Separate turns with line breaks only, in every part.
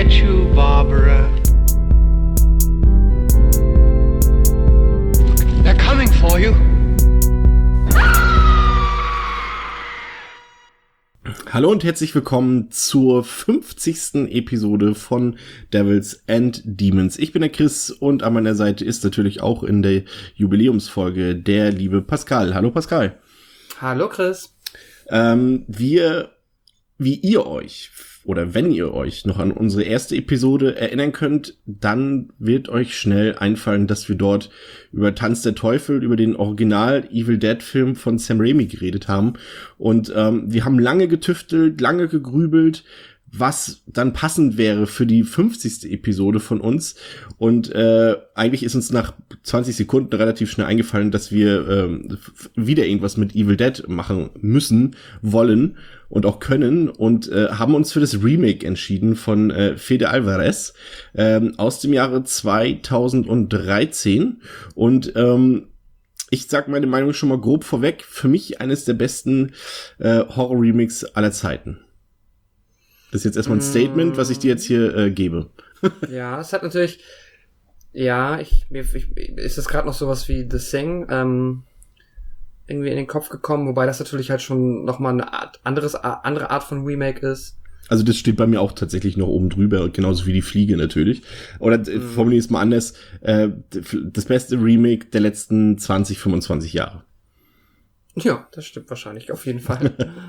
get you, Barbara. They're coming for you.
Hallo und herzlich willkommen zur 50. Episode von Devils and Demons. Ich bin der Chris und an meiner Seite ist natürlich auch in der Jubiläumsfolge der liebe Pascal. Hallo Pascal.
Hallo Chris.
Wie ihr euch oder wenn ihr euch noch an unsere erste Episode erinnern könnt, dann wird euch schnell einfallen, dass wir dort über Tanz der Teufel, über den Original Evil Dead Film von Sam Raimi geredet haben. Und wir haben lange getüftelt, lange gegrübelt, was dann passend wäre für die 50. Episode von uns. Und eigentlich ist uns nach 20 Sekunden relativ schnell eingefallen, dass wir wieder irgendwas mit Evil Dead machen müssen, wollen und auch können. Und haben uns für das Remake entschieden von Fede Alvarez aus dem Jahre 2013. Und ich sag meine Meinung schon mal grob vorweg. Für mich eines der besten Horror-Remakes aller Zeiten. Das ist jetzt erstmal ein Statement, was ich dir jetzt hier gebe.
Ja, es hat natürlich, ist das gerade noch sowas wie The Thing irgendwie in den Kopf gekommen, wobei das natürlich halt schon nochmal eine andere Art von Remake ist.
Also das steht bei mir auch tatsächlich noch oben drüber, genauso wie die Fliege natürlich. Oder formuliere es mal anders, das beste Remake der letzten 20, 25 Jahre.
Ja, das stimmt wahrscheinlich, auf jeden Fall.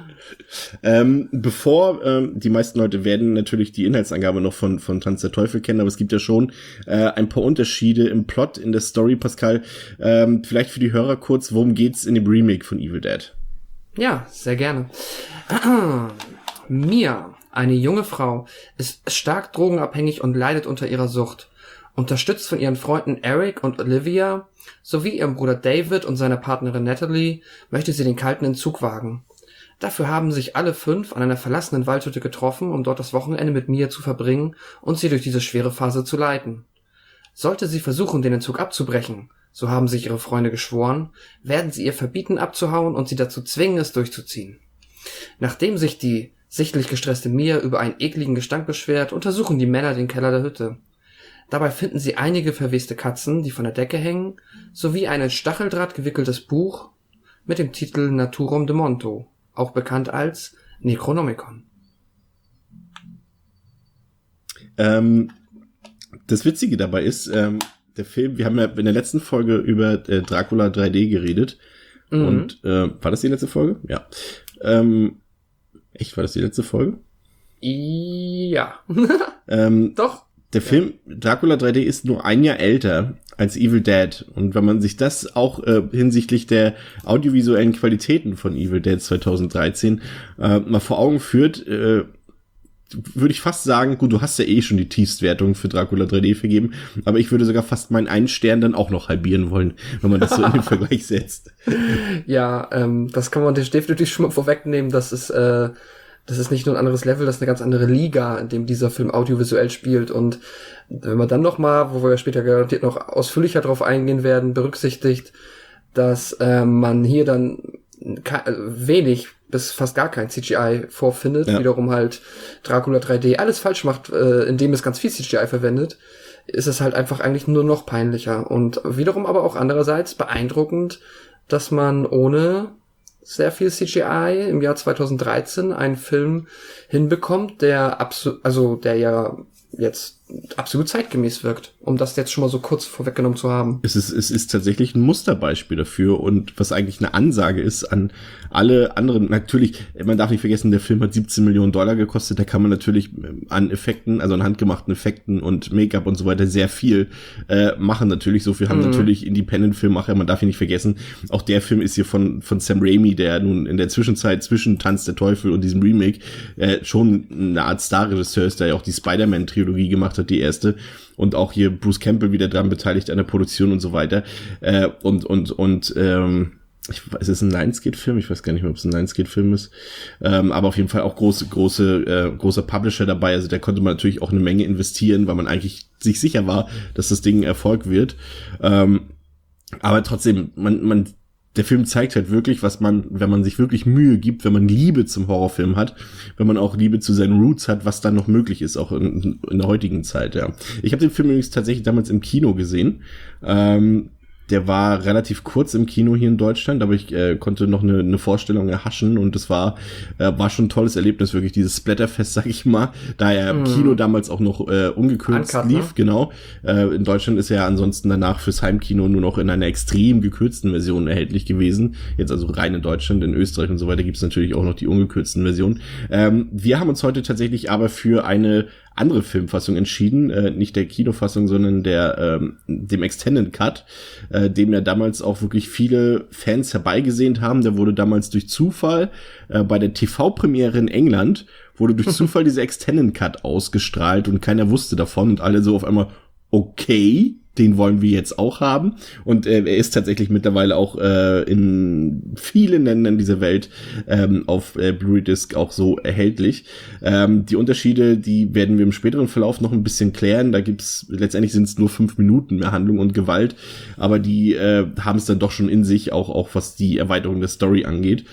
Bevor die meisten Leute werden natürlich die Inhaltsangabe noch von Tanz der Teufel kennen, aber es gibt ja schon ein paar Unterschiede im Plot, in der Story. Pascal, vielleicht für die Hörer kurz, worum geht's in dem Remake von Evil Dead?
Ja, sehr gerne. Mia, eine junge Frau, ist stark drogenabhängig und leidet unter ihrer Sucht. Unterstützt von ihren Freunden Eric und Olivia sowie ihrem Bruder David und seiner Partnerin Natalie möchte sie den kalten Entzug wagen. Dafür haben sich alle 5 an einer verlassenen Waldhütte getroffen, um dort das Wochenende mit Mia zu verbringen und sie durch diese schwere Phase zu leiten. Sollte sie versuchen, den Entzug abzubrechen, so haben sich ihre Freunde geschworen, werden sie ihr verbieten abzuhauen und sie dazu zwingen, es durchzuziehen. Nachdem sich die sichtlich gestresste Mia über einen ekligen Gestank beschwert, untersuchen die Männer den Keller der Hütte. Dabei finden sie einige verweste Katzen, die von der Decke hängen, sowie ein in Stacheldraht gewickeltes Buch mit dem Titel Naturum de Monto, auch bekannt als Necronomicon.
Das Witzige dabei ist, der Film, wir haben ja in der letzten Folge über Dracula 3D geredet. Und war das die letzte Folge? Ja. Echt, war das die letzte Folge?
Ja. Doch.
Der Film Dracula 3D ist nur ein Jahr älter als Evil Dead. Und wenn man sich das auch hinsichtlich der audiovisuellen Qualitäten von Evil Dead 2013 mal vor Augen führt, würde ich fast sagen, gut, du hast ja eh schon die Tiefstwertung für Dracula 3D vergeben, aber ich würde sogar fast meinen einen Stern dann auch noch halbieren wollen, wenn man das so in den Vergleich setzt.
Ja, das kann man definitiv schon mal vorwegnehmen, das ist nicht nur ein anderes Level, das ist eine ganz andere Liga, in dem dieser Film audiovisuell spielt. Und wenn man dann nochmal, wo wir ja später garantiert noch ausführlicher drauf eingehen werden, berücksichtigt, dass man hier dann wenig bis fast gar kein CGI vorfindet, wiederum halt Dracula 3D alles falsch macht, indem es ganz viel CGI verwendet, ist es halt einfach eigentlich nur noch peinlicher. Und wiederum aber auch andererseits beeindruckend, dass man ohne sehr viel CGI im Jahr 2013 einen Film hinbekommt, der ja jetzt absolut zeitgemäß wirkt, um das jetzt schon mal so kurz vorweggenommen zu haben.
Es ist tatsächlich ein Musterbeispiel dafür und was eigentlich eine Ansage ist an alle anderen. Natürlich, man darf nicht vergessen, der Film hat $17 Millionen gekostet, da kann man natürlich an Effekten, also an handgemachten Effekten und Make-up und so weiter sehr viel machen natürlich. So viel haben natürlich Independent-Filmmacher, man darf ihn nicht vergessen. Auch der Film ist hier von Sam Raimi, der nun in der Zwischenzeit zwischen Tanz der Teufel und diesem Remake schon eine Art Star-Regisseur ist, der ja auch die Spider-Man-Trilogie gemacht hat, die erste, und auch hier Bruce Campbell wieder dran beteiligt an der Produktion und so weiter. Es ist ein Lionsgate-Film, ich weiß gar nicht mehr, ob es ein Lionsgate-Film ist, aber auf jeden Fall auch großer Publisher dabei, also da konnte man natürlich auch eine Menge investieren, weil man eigentlich sich sicher war, dass das Ding ein Erfolg wird. Aber trotzdem, man der Film zeigt halt wirklich, was man, wenn man sich wirklich Mühe gibt, wenn man Liebe zum Horrorfilm hat, wenn man auch Liebe zu seinen Roots hat, was dann noch möglich ist, auch in der heutigen Zeit, ja. Ich habe den Film übrigens tatsächlich damals im Kino gesehen. Der war relativ kurz im Kino hier in Deutschland, aber ich konnte noch eine Vorstellung erhaschen und das war schon ein tolles Erlebnis, wirklich dieses Splatterfest, sag ich mal, da er im Kino damals auch noch ungekürzt
Uncut,
lief,
ne?
Genau. In Deutschland ist er ja ansonsten danach fürs Heimkino nur noch in einer extrem gekürzten Version erhältlich gewesen. Jetzt also rein in Deutschland, in Österreich und so weiter gibt's natürlich auch noch die ungekürzten Versionen. Wir haben uns heute tatsächlich aber für eine andere Filmfassung entschieden, nicht der Kinofassung, sondern dem Extended Cut, dem ja damals auch wirklich viele Fans herbeigesehnt haben. Der wurde damals durch Zufall bei der TV-Premiere in England, wurde durch Zufall dieser Extended Cut ausgestrahlt und keiner wusste davon und alle so auf einmal, okay, den wollen wir jetzt auch haben. Und er ist tatsächlich mittlerweile auch in vielen Ländern dieser Welt auf Blu-ray-Disc auch so erhältlich. Die Unterschiede, die werden wir im späteren Verlauf noch ein bisschen klären. Da letztendlich sind es nur 5 Minuten mehr Handlung und Gewalt, aber die haben es dann doch schon in sich, auch was die Erweiterung der Story angeht.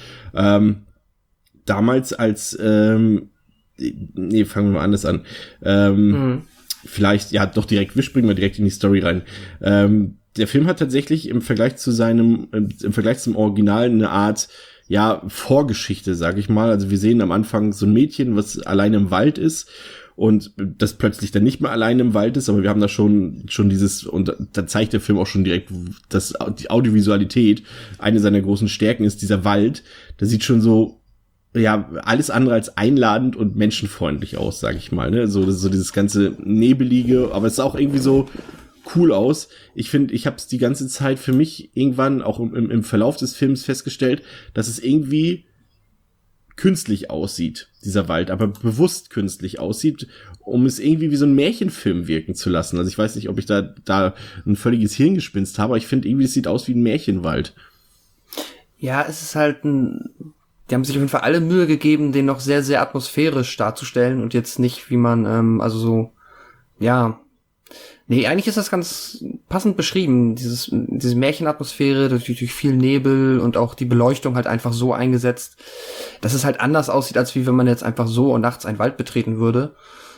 Damals als fangen wir mal anders an. Vielleicht, ja, doch direkt, wir springen mal direkt in die Story rein. Der Film hat tatsächlich im Vergleich zum Original eine Art, ja, Vorgeschichte, sag ich mal. Also wir sehen am Anfang so ein Mädchen, was alleine im Wald ist und das plötzlich dann nicht mehr alleine im Wald ist, aber wir haben da schon dieses, und da zeigt der Film auch schon direkt, dass die Audiovisualität eine seiner großen Stärken ist, dieser Wald. Da sieht schon so, ja, alles andere als einladend und menschenfreundlich aus, sag ich mal, ne? So, das ist so dieses ganze Nebelige, aber es sah auch irgendwie so cool aus. Ich finde, ich habe es die ganze Zeit für mich irgendwann auch im Verlauf des Films festgestellt, dass es irgendwie künstlich aussieht, dieser Wald, aber bewusst künstlich aussieht, um es irgendwie wie so ein Märchenfilm wirken zu lassen. Also ich weiß nicht, ob ich da ein völliges Hirngespinst habe, aber ich finde irgendwie, es sieht aus wie ein Märchenwald.
Ja, es ist halt die haben sich auf jeden Fall alle Mühe gegeben, den noch sehr, sehr atmosphärisch darzustellen und jetzt nicht, wie man, eigentlich ist das ganz passend beschrieben, diese Märchenatmosphäre durch viel Nebel und auch die Beleuchtung halt einfach so eingesetzt, dass es halt anders aussieht, als wie wenn man jetzt einfach so nachts einen Wald betreten würde.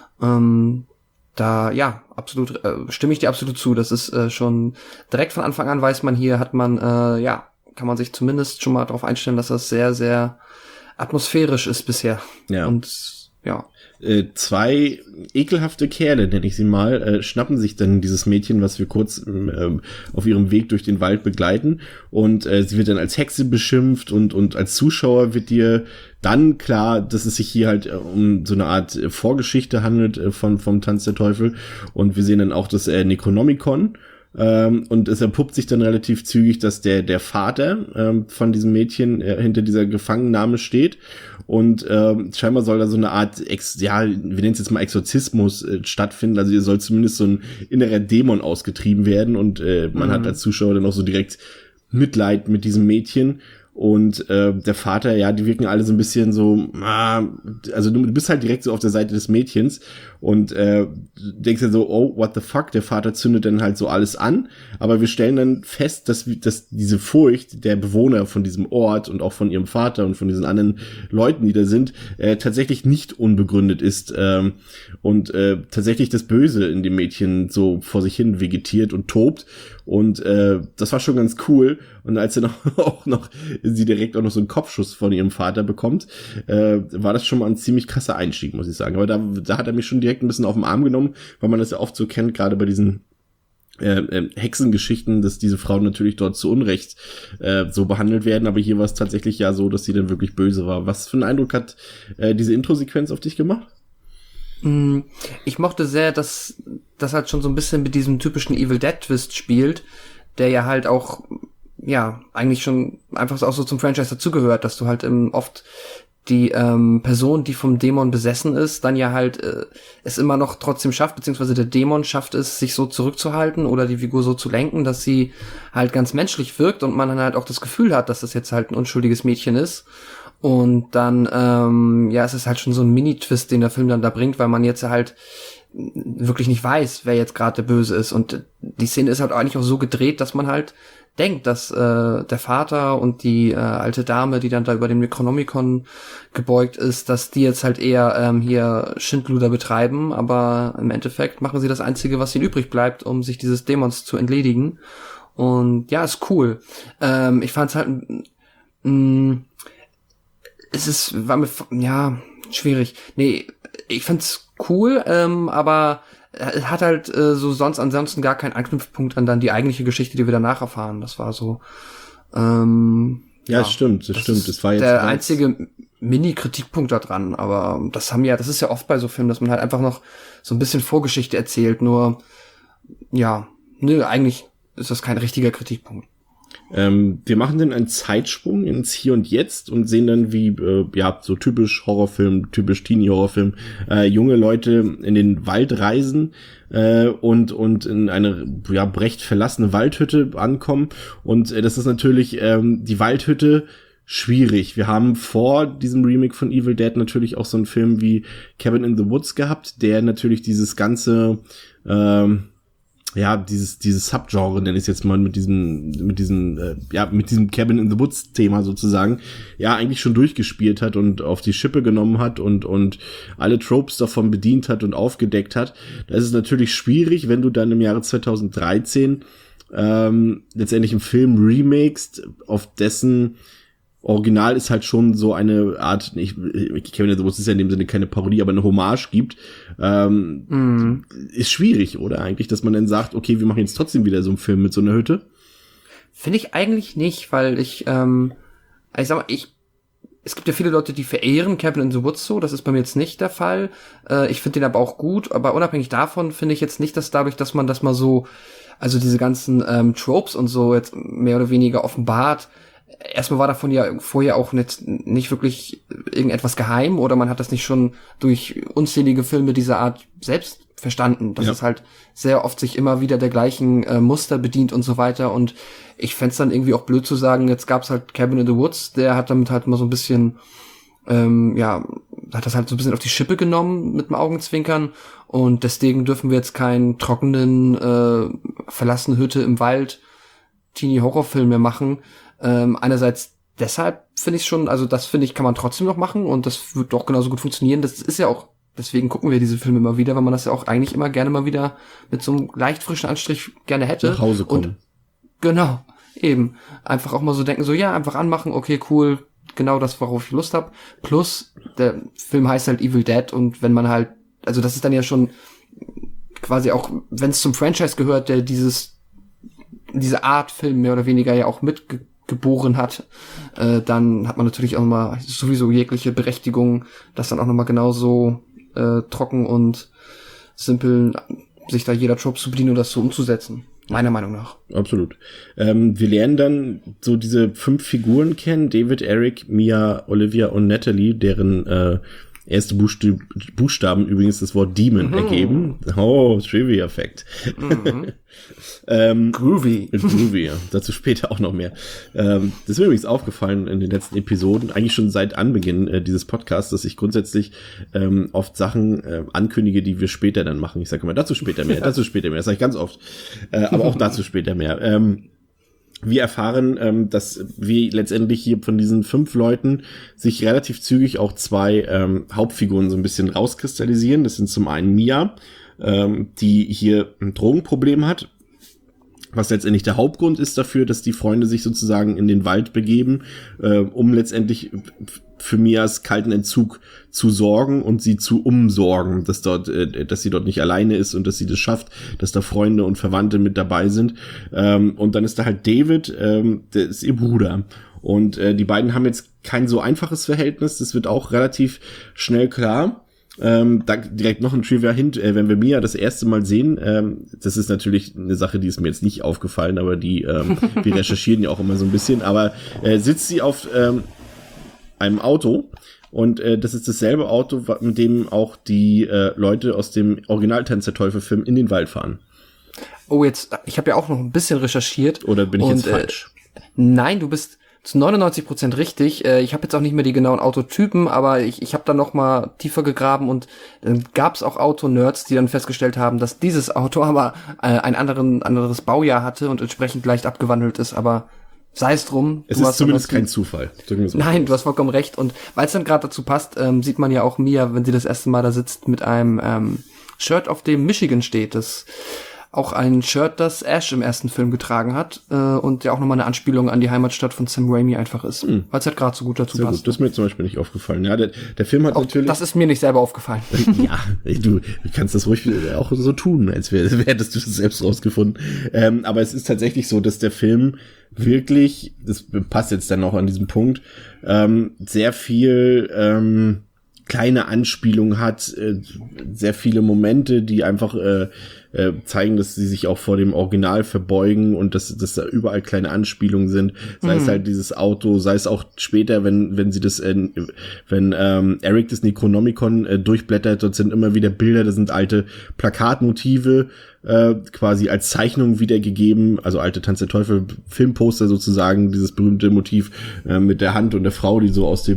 Absolut, stimme ich dir absolut zu, das ist schon direkt von Anfang an weiß man, hier hat man, kann man sich zumindest schon mal darauf einstellen, dass das sehr, sehr atmosphärisch ist bisher.
Ja.
Und ja.
2 ekelhafte Kerle, nenne ich sie mal, schnappen sich dann dieses Mädchen, was wir kurz auf ihrem Weg durch den Wald begleiten. Und sie wird dann als Hexe beschimpft und als Zuschauer wird dir dann klar, dass es sich hier halt um so eine Art Vorgeschichte handelt vom Tanz der Teufel. Und wir sehen dann auch das Necronomicon. Und es entpuppt sich dann relativ zügig, dass der Vater von diesem Mädchen hinter dieser Gefangennahme steht und scheinbar soll da so eine Art, wir nennen es jetzt mal Exorzismus stattfinden, also hier soll zumindest so ein innerer Dämon ausgetrieben werden und man hat als Zuschauer dann auch so direkt Mitleid mit diesem Mädchen. Und der Vater, ja, die wirken alle so ein bisschen so, also du bist halt direkt so auf der Seite des Mädchens und denkst dann so, oh, what the fuck, der Vater zündet dann halt so alles an, aber wir stellen dann fest, dass diese Furcht der Bewohner von diesem Ort und auch von ihrem Vater und von diesen anderen Leuten, die da sind, tatsächlich nicht unbegründet ist und tatsächlich das Böse in dem Mädchen so vor sich hin vegetiert und tobt. Und das war schon ganz cool. Und als dann auch noch sie direkt auch noch so einen Kopfschuss von ihrem Vater bekommt, war das schon mal ein ziemlich krasser Einstieg, muss ich sagen. Aber da hat er mich schon direkt ein bisschen auf den Arm genommen, weil man das ja oft so kennt, gerade bei diesen Hexengeschichten, dass diese Frauen natürlich dort zu Unrecht so behandelt werden. Aber hier war es tatsächlich ja so, dass sie dann wirklich böse war. Was für einen Eindruck hat diese Intro-Sequenz auf dich gemacht?
Ich mochte sehr, dass das halt schon so ein bisschen mit diesem typischen Evil Dead Twist spielt, der ja halt auch, ja, eigentlich schon einfach auch so zum Franchise dazugehört, dass du halt oft die Person, die vom Dämon besessen ist, dann ja halt es immer noch trotzdem schafft, beziehungsweise der Dämon schafft es, sich so zurückzuhalten oder die Figur so zu lenken, dass sie halt ganz menschlich wirkt und man dann halt auch das Gefühl hat, dass das jetzt halt ein unschuldiges Mädchen ist. Und dann, es ist halt schon so ein Mini-Twist, den der Film dann da bringt, weil man jetzt halt wirklich nicht weiß, wer jetzt gerade der Böse ist. Und die Szene ist halt eigentlich auch so gedreht, dass man halt denkt, dass der Vater und die alte Dame, die dann da über dem Necronomicon gebeugt ist, dass die jetzt halt eher hier Schindluder betreiben, aber im Endeffekt machen sie das Einzige, was ihnen übrig bleibt, um sich dieses Dämons zu entledigen. Und ja, ist cool. Ich fand's halt war mir, ja, schwierig. Nee, ich fand's cool, aber es hat halt ansonsten gar keinen Anknüpfpunkt an dann die eigentliche Geschichte, die wir danach erfahren. Das war so,
das stimmt. Das war jetzt
der einzige Mini-Kritikpunkt da dran, aber das ist ja oft bei so Filmen, dass man halt einfach noch so ein bisschen Vorgeschichte erzählt, nur, ja, eigentlich ist das kein richtiger Kritikpunkt.
Wir machen dann einen Zeitsprung ins Hier und Jetzt und sehen dann, wie, so typisch Horrorfilm, typisch Teenie-Horrorfilm, junge Leute in den Wald reisen und in eine recht verlassene Waldhütte ankommen. Und das ist natürlich die Waldhütte schwierig. Wir haben vor diesem Remake von Evil Dead natürlich auch so einen Film wie Cabin in the Woods gehabt, der natürlich dieses ganze dieses Subgenre, nenne ich es jetzt mal, mit diesem Cabin in the Woods Thema sozusagen, eigentlich schon durchgespielt hat und auf die Schippe genommen hat und alle Tropes davon bedient hat und aufgedeckt hat. Da ist es natürlich schwierig, wenn du dann im Jahre 2013 letztendlich einen Film remakest, auf dessen Original ist halt schon so eine Art, Cabin in the Woods ist ja in dem Sinne keine Parodie, aber eine Hommage gibt, ist schwierig, oder eigentlich, dass man dann sagt, okay, wir machen jetzt trotzdem wieder so einen Film mit so einer Hütte?
Finde ich eigentlich nicht, weil ich sag mal, es gibt ja viele Leute, die verehren Cabin in the Woods so, das ist bei mir jetzt nicht der Fall. Ich finde den aber auch gut, aber unabhängig davon finde ich jetzt nicht, dass dadurch, dass man das mal so, also diese ganzen Tropes und so jetzt mehr oder weniger offenbart. Erstmal war davon ja vorher auch nicht wirklich irgendetwas geheim oder man hat das nicht schon durch unzählige Filme dieser Art selbst verstanden, dass es halt sehr oft sich immer wieder der gleichen Muster bedient und so weiter, und ich fänd's dann irgendwie auch blöd zu sagen, jetzt gab's halt Cabin in the Woods, der hat damit halt mal so ein bisschen hat das halt so ein bisschen auf die Schippe genommen mit dem Augenzwinkern, und deswegen dürfen wir jetzt keinen trockenen verlassene Hütte im Wald Teenie-Horrorfilm mehr machen. Einerseits deshalb finde ich schon, also das finde ich, kann man trotzdem noch machen und das wird doch genauso gut funktionieren. Das ist ja auch, deswegen gucken wir diese Filme immer wieder, weil man das ja auch eigentlich immer gerne mal wieder mit so einem leicht frischen Anstrich gerne hätte.
Nach Hause kommen.
Und genau, eben. Einfach auch mal so denken, so ja, einfach anmachen, okay, cool, genau das, worauf ich Lust habe. Plus, der Film heißt halt Evil Dead, und wenn man halt, also das ist dann ja schon quasi auch, wenn es zum Franchise gehört, der diese Art Film mehr oder weniger ja auch mitgeboren hat, dann hat man natürlich auch nochmal sowieso jegliche Berechtigung, das dann auch nochmal genauso trocken und simpel sich da jeder Trope zu bedienen und das so umzusetzen. Meiner Meinung nach.
Absolut. Wir lernen dann so diese 5 Figuren kennen, David, Eric, Mia, Olivia und Natalie, deren erste Buchstaben übrigens das Wort Demon ergeben. Oh, Trivia-Fact.
Groovy.
Groovy, ja. Dazu später auch noch mehr. Das ist mir übrigens aufgefallen in den letzten Episoden, eigentlich schon seit Anbeginn dieses Podcasts, dass ich grundsätzlich oft Sachen ankündige, die wir später dann machen. Ich sage immer, dazu später mehr, dazu später mehr. Das sage ich ganz oft. Aber auch dazu später mehr. Wir erfahren, dass wir letztendlich hier von diesen 5 Leuten sich relativ zügig auch 2 Hauptfiguren so ein bisschen rauskristallisieren. Das sind zum einen Mia, die hier ein Drogenproblem hat, was letztendlich der Hauptgrund ist dafür, dass die Freunde sich sozusagen in den Wald begeben, um letztendlich für Mias kalten Entzug zu sorgen und sie zu umsorgen, dass sie dort nicht alleine ist und dass sie das schafft, dass da Freunde und Verwandte mit dabei sind. Und dann ist da halt David, der ist ihr Bruder. Und die beiden haben jetzt kein so einfaches Verhältnis, das wird auch relativ schnell klar. Da direkt noch ein Trivia-Hint, wenn wir Mia das erste Mal sehen, das ist natürlich eine Sache, die ist mir jetzt nicht aufgefallen, aber wir recherchieren ja auch immer so ein bisschen, aber sitzt sie auf einem Auto, und das ist dasselbe Auto, mit dem auch die Leute aus dem Original-Tanz der Teufel-Film in den Wald fahren.
Oh, ich habe ja auch noch ein bisschen recherchiert.
Oder bin ich jetzt falsch?
Nein, du bist zu 99% richtig. Ich habe jetzt auch nicht mehr die genauen Autotypen, aber ich habe dann noch mal tiefer gegraben und dann gab es auch Autonerds, die dann festgestellt haben, dass dieses Auto aber ein anderes Baujahr hatte und entsprechend leicht abgewandelt ist, aber sei es drum.
Es ist zumindest kein Zufall.
Nein, du hast vollkommen recht. Und weil es dann gerade dazu passt, sieht man ja auch Mia, wenn sie das erste Mal da sitzt, mit einem Shirt, auf dem Michigan steht. Das auch ein Shirt, das Ash im ersten Film getragen hat und ja auch nochmal eine Anspielung an die Heimatstadt von Sam Raimi einfach ist, weil es halt gerade so gut dazu passt.
Gut. Das ist mir zum Beispiel nicht aufgefallen. Ja, der Film hat
auch
natürlich...
Das ist mir nicht selber aufgefallen.
Ja, du kannst das ruhig auch so tun, als hättest du das selbst rausgefunden. Aber es ist tatsächlich so, dass der Film wirklich, das passt jetzt dann auch an diesem Punkt, sehr viel kleine Anspielung hat, sehr viele Momente, die einfach zeigen, dass sie sich auch vor dem Original verbeugen und dass da überall kleine Anspielungen sind. Sei es halt dieses Auto, sei es auch später, wenn sie das, wenn Eric das Necronomicon durchblättert, dort sind immer wieder Bilder, da sind alte Plakatmotive quasi als Zeichnung wiedergegeben, also alte Tanz der Teufel Filmposter sozusagen, dieses berühmte Motiv mit der Hand und der Frau, die so aus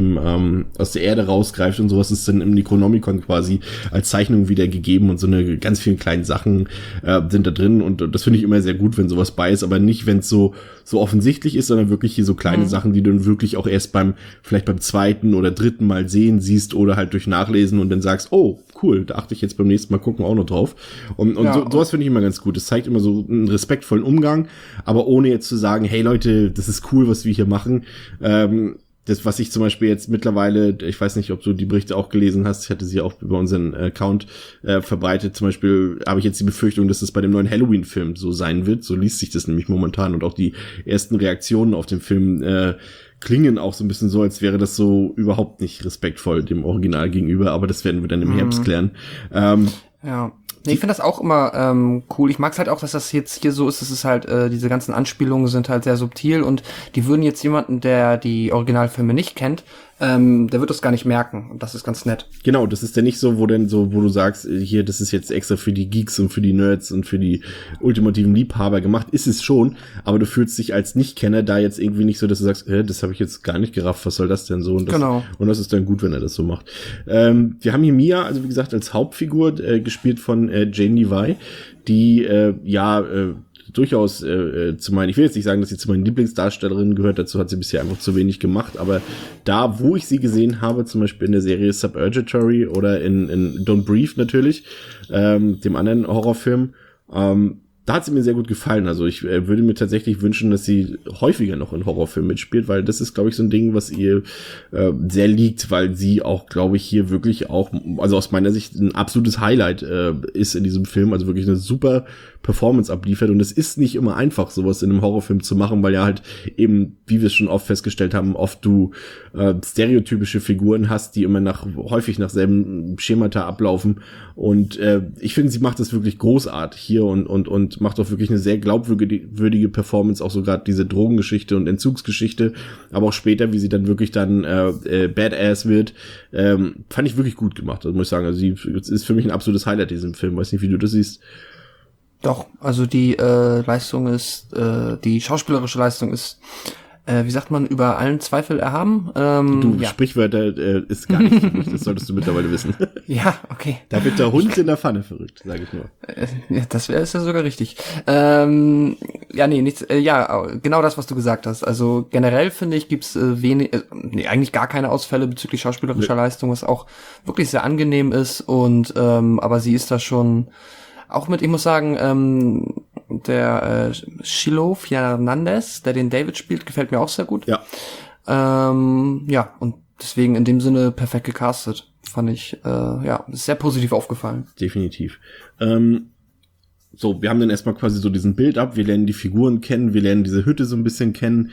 der Erde rausgreift und sowas ist dann im Necronomicon quasi als Zeichnung wiedergegeben und so eine ganz vielen kleinen Sachen sind da drin und das finde ich immer sehr gut, wenn sowas bei ist, aber nicht, wenn es so offensichtlich ist, sondern wirklich hier so kleine Sachen, die du dann wirklich auch erst vielleicht beim zweiten oder dritten Mal siehst oder halt durch Nachlesen und dann sagst, oh, cool, da achte ich jetzt beim nächsten Mal gucken auch noch drauf. Und sowas finde ich immer ganz gut. Das zeigt immer so einen respektvollen Umgang, aber ohne jetzt zu sagen, hey Leute, das ist cool, was wir hier machen. Das, was ich zum Beispiel jetzt mittlerweile, ich weiß nicht, ob du die Berichte auch gelesen hast, ich hatte sie auch über unseren Account verbreitet, zum Beispiel habe ich jetzt die Befürchtung, dass das bei dem neuen Halloween-Film so sein wird, so liest sich das nämlich momentan und auch die ersten Reaktionen auf den Film klingen auch so ein bisschen so, als wäre das so überhaupt nicht respektvoll dem Original gegenüber, aber das werden wir dann im Herbst klären.
Ja. Nee, ich finde das auch immer cool. Ich mag es halt auch, dass das jetzt hier so ist. Es ist halt, diese ganzen Anspielungen sind halt sehr subtil und die würden jetzt jemanden, der die Originalfilme nicht kennt, der wird das gar nicht merken. Und das ist ganz nett.
Genau, das ist ja nicht so, wo du sagst, hier, das ist jetzt extra für die Geeks und für die Nerds und für die ultimativen Liebhaber gemacht. Ist es schon, aber du fühlst dich als Nichtkenner da jetzt irgendwie nicht so, dass du sagst, das habe ich jetzt gar nicht gerafft, was soll das denn so? Und das,
genau.
Und das ist dann gut, wenn er das so macht. Wir haben hier Mia, also wie gesagt, als Hauptfigur, gespielt von Jane Levi, die durchaus zu meinen, ich will jetzt nicht sagen, dass sie zu meinen Lieblingsdarstellerinnen gehört, dazu hat sie bisher einfach zu wenig gemacht, aber da, wo ich sie gesehen habe, zum Beispiel in der Serie Suburgatory oder in Don't Breathe natürlich, dem anderen Horrorfilm, da hat sie mir sehr gut gefallen. Also ich würde mir tatsächlich wünschen, dass sie häufiger noch in Horrorfilmen mitspielt, weil das ist, glaube ich, so ein Ding, was ihr sehr liegt, weil sie auch, glaube ich, hier wirklich auch, also aus meiner Sicht ein absolutes Highlight ist in diesem Film, also wirklich eine super Performance abliefert und es ist nicht immer einfach, sowas in einem Horrorfilm zu machen, weil ja halt eben, wie wir es schon oft festgestellt haben, oft du stereotypische Figuren hast, die immer häufig nach selben Schemata ablaufen und ich finde, sie macht das wirklich großartig hier und macht auch wirklich eine sehr glaubwürdige Performance, auch so gerade diese Drogengeschichte und Entzugsgeschichte, aber auch später, wie sie dann wirklich dann Badass wird, fand ich wirklich gut gemacht, also muss ich sagen, also sie ist für mich ein absolutes Highlight in diesem Film, weiß nicht, wie du das siehst.
Doch, also die Leistung ist, die schauspielerische Leistung ist, wie sagt man, über allen Zweifel erhaben.
Sprichwörter ist gar nicht für mich, das solltest du mittlerweile wissen.
Ja, okay.
Da wird der Hund in der Pfanne verrückt, sage ich nur.
Das ist ja sogar richtig. Genau das, was du gesagt hast. Also generell finde ich, gibt's eigentlich gar keine Ausfälle bezüglich schauspielerischer Leistung, was auch wirklich sehr angenehm ist und aber sie ist da schon auch mit, ich muss sagen, der Shiloh Fernandez, der den David spielt, gefällt mir auch sehr gut.
Ja.
Und deswegen in dem Sinne perfekt gecastet. Fand ich, ist sehr positiv aufgefallen.
Definitiv. So, wir haben dann erstmal quasi so diesen Build-up, wir lernen die Figuren kennen, wir lernen diese Hütte so ein bisschen kennen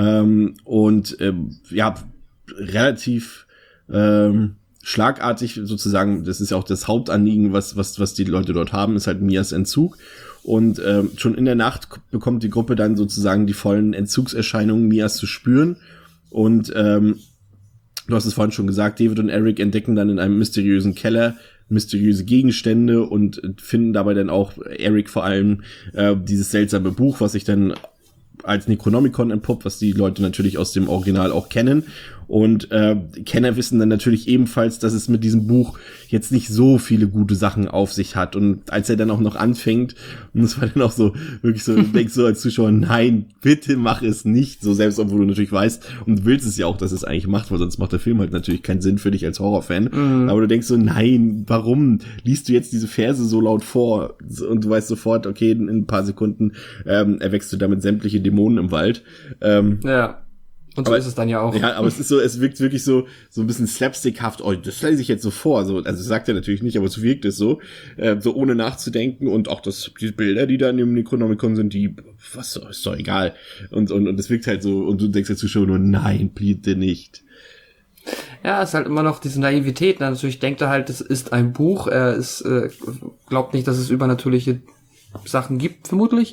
relativ schlagartig sozusagen, das ist ja auch das Hauptanliegen, was die Leute dort haben, ist halt Mias Entzug. Und schon in der Nacht bekommt die Gruppe dann sozusagen die vollen Entzugserscheinungen Mias zu spüren. Und du hast es vorhin schon gesagt, David und Eric entdecken dann in einem mysteriösen Keller mysteriöse Gegenstände und finden dabei dann auch, Eric vor allem, dieses seltsame Buch, was sich dann als Necronomicon entpuppt, was die Leute natürlich aus dem Original auch kennen. Und Kenner wissen dann natürlich ebenfalls, dass es mit diesem Buch jetzt nicht so viele gute Sachen auf sich hat. Und als er dann auch noch anfängt, und das war dann auch so, wirklich so, du denkst so als Zuschauer, nein, bitte mach es nicht. So, selbst obwohl du natürlich weißt und willst es ja auch, dass es eigentlich macht, weil sonst macht der Film halt natürlich keinen Sinn für dich als Horrorfan. Aber du denkst so, nein, warum liest du jetzt diese Verse so laut vor? Und du weißt sofort, okay, in ein paar Sekunden erweckst du damit sämtliche Dämonen im Wald.
Ja. Und so ist es dann ja auch.
Ja, aber es ist so, es wirkt wirklich so ein bisschen slapstickhaft. Oh, das lese ich jetzt so vor. So, also das sagt er natürlich nicht, aber so wirkt es so ohne nachzudenken. Und auch die Bilder, die da in dem Necronomicon sind, was ist doch egal. Und das wirkt halt so, und du denkst dazu schon nur, nein, bitte nicht.
Ja, es ist halt immer noch diese Naivität. Natürlich denkt er halt, es ist ein Buch. Er glaubt nicht, dass es übernatürliche Sachen gibt, vermutlich.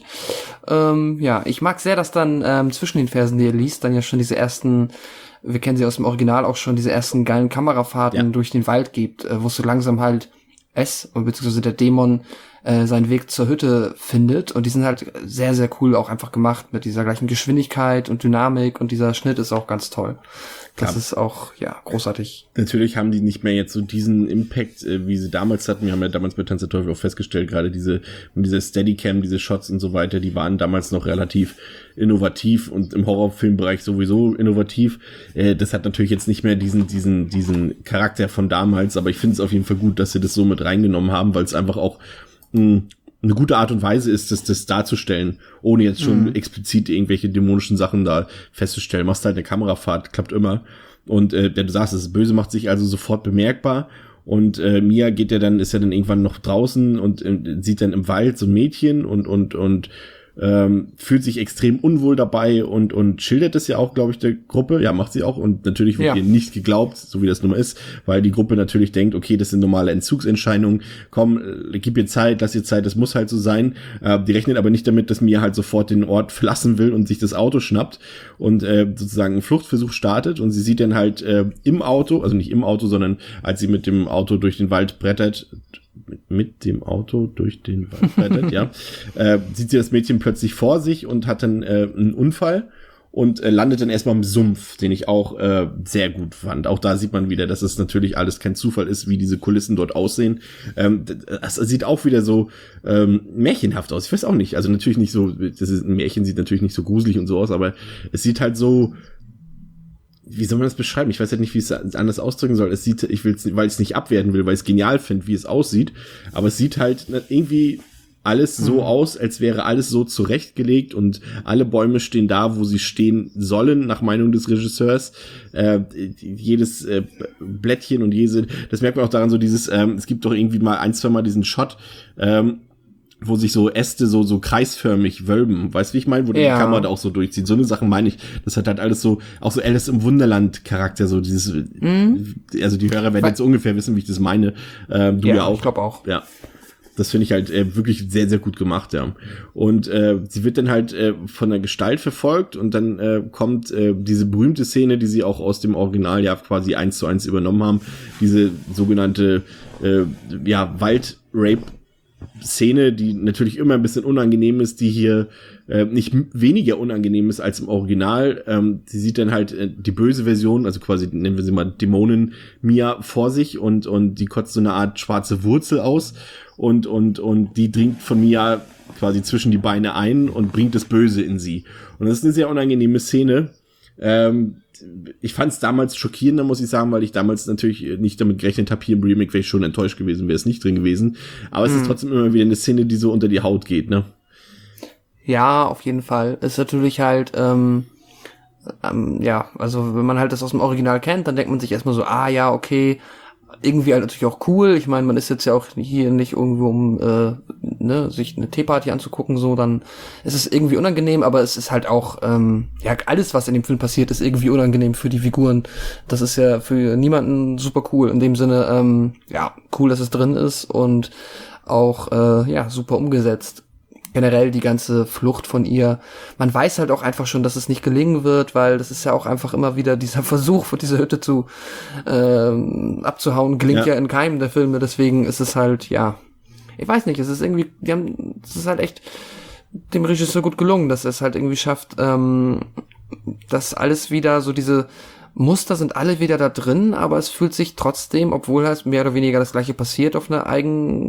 Ja, ich mag sehr, dass dann zwischen den Versen, die er liest, dann ja schon diese ersten, wir kennen sie aus dem Original auch schon, diese ersten geilen Kamerafahrten durch den Wald gibt, wo es so langsam halt beziehungsweise der Dämon seinen Weg zur Hütte findet, und die sind halt sehr, sehr cool auch einfach gemacht mit dieser gleichen Geschwindigkeit und Dynamik, und dieser Schnitt ist auch ganz toll. Das ist auch, großartig.
Natürlich haben die nicht mehr jetzt so diesen Impact, wie sie damals hatten. Wir haben ja damals bei Tanz der Teufel auch festgestellt, gerade diese Steadicam, diese Shots und so weiter, die waren damals noch relativ innovativ und im Horrorfilmbereich sowieso innovativ. Das hat natürlich jetzt nicht mehr diesen Charakter von damals, aber ich finde es auf jeden Fall gut, dass sie das so mit reingenommen haben, weil es einfach auch eine gute Art und Weise ist, das darzustellen, ohne jetzt schon explizit irgendwelche dämonischen Sachen da festzustellen. Machst halt eine Kamerafahrt, klappt immer. Und du sagst, das Böse macht sich also sofort bemerkbar. Und Mia ist ja dann irgendwann noch draußen und sieht dann im Wald so ein Mädchen und fühlt sich extrem unwohl dabei und schildert das ja auch, glaube ich, der Gruppe. Ja, macht sie auch. Und natürlich wird ihr nicht geglaubt, so wie das nun mal ist, weil die Gruppe natürlich denkt, okay, das sind normale Entzugserscheinungen. Komm, gib ihr Zeit, lass ihr Zeit, das muss halt so sein. Die rechnen aber nicht damit, dass Mia halt sofort den Ort verlassen will und sich das Auto schnappt und sozusagen einen Fluchtversuch startet. Und sie sieht dann halt im Auto, also nicht im Auto, sondern als sie mit dem Auto durch den Wald brettert, ja, sieht sie das Mädchen plötzlich vor sich und hat dann einen Unfall und landet dann erstmal im Sumpf, den ich auch sehr gut fand. Auch da sieht man wieder, dass es natürlich alles kein Zufall ist, wie diese Kulissen dort aussehen. Es sieht auch wieder so märchenhaft aus. Ich weiß auch nicht, also natürlich nicht so, ein Märchen sieht natürlich nicht so gruselig und so aus, aber es sieht halt so, wie soll man das beschreiben? Ich weiß halt nicht, wie ich es anders ausdrücken soll. Weil ich es nicht abwerten will, weil ich es genial finde, wie es aussieht. Aber es sieht halt irgendwie alles so aus, als wäre alles so zurechtgelegt und alle Bäume stehen da, wo sie stehen sollen, nach Meinung des Regisseurs. Jedes Blättchen und das merkt man auch daran, so dieses, es gibt doch irgendwie mal 1-2 Mal diesen Shot, wo sich so Äste so kreisförmig wölben. Weißt du, wie ich meine? Wo die Kamera da auch so durchzieht. So eine Sache meine ich. Das hat halt alles so, auch so Alice im Wunderland-Charakter, so dieses, also die Hörer werden jetzt ungefähr wissen, wie ich das meine. Du ja auch.
Ich glaube auch.
Ja. Das finde ich halt wirklich sehr, sehr gut gemacht, ja. Und sie wird dann halt von der Gestalt verfolgt und dann kommt diese berühmte Szene, die sie auch aus dem Original ja quasi 1:1 übernommen haben. Diese sogenannte Wald-Rape Szene, die natürlich immer ein bisschen unangenehm ist, die hier nicht weniger unangenehm ist als im Original. Sie sieht dann halt die böse Version, also quasi nennen wir sie mal Dämonin Mia vor sich und die kotzt so eine Art schwarze Wurzel aus und die dringt von Mia quasi zwischen die Beine ein und bringt das Böse in sie. Und das ist eine sehr unangenehme Szene. Ich fand es damals schockierender, muss ich sagen, weil ich damals natürlich nicht damit gerechnet habe, hier im Remake wäre ich schon enttäuscht gewesen, wäre es nicht drin gewesen. Aber es ist trotzdem immer wieder eine Szene, die so unter die Haut geht, ne?
Ja, auf jeden Fall. Ist natürlich halt, also wenn man halt das aus dem Original kennt, dann denkt man sich erstmal so, okay, irgendwie halt natürlich auch cool. Ich meine, man ist jetzt ja auch hier nicht irgendwo, um sich eine Teeparty anzugucken, so, dann ist es irgendwie unangenehm, aber es ist halt auch, alles, was in dem Film passiert, ist irgendwie unangenehm für die Figuren. Das ist ja für niemanden super cool. In dem Sinne, cool, dass es drin ist und auch, super umgesetzt. Generell die ganze Flucht von ihr. Man weiß halt auch einfach schon, dass es nicht gelingen wird, weil das ist ja auch einfach immer wieder dieser Versuch, von dieser Hütte zu abzuhauen, gelingt ja in keinem der Filme. Deswegen ist es halt, ich weiß nicht, es ist irgendwie, es ist halt echt dem Regisseur gut gelungen, dass er es halt irgendwie schafft, dass alles wieder so diese Muster sind alle wieder da drin, aber es fühlt sich trotzdem, obwohl halt mehr oder weniger das Gleiche passiert, auf eine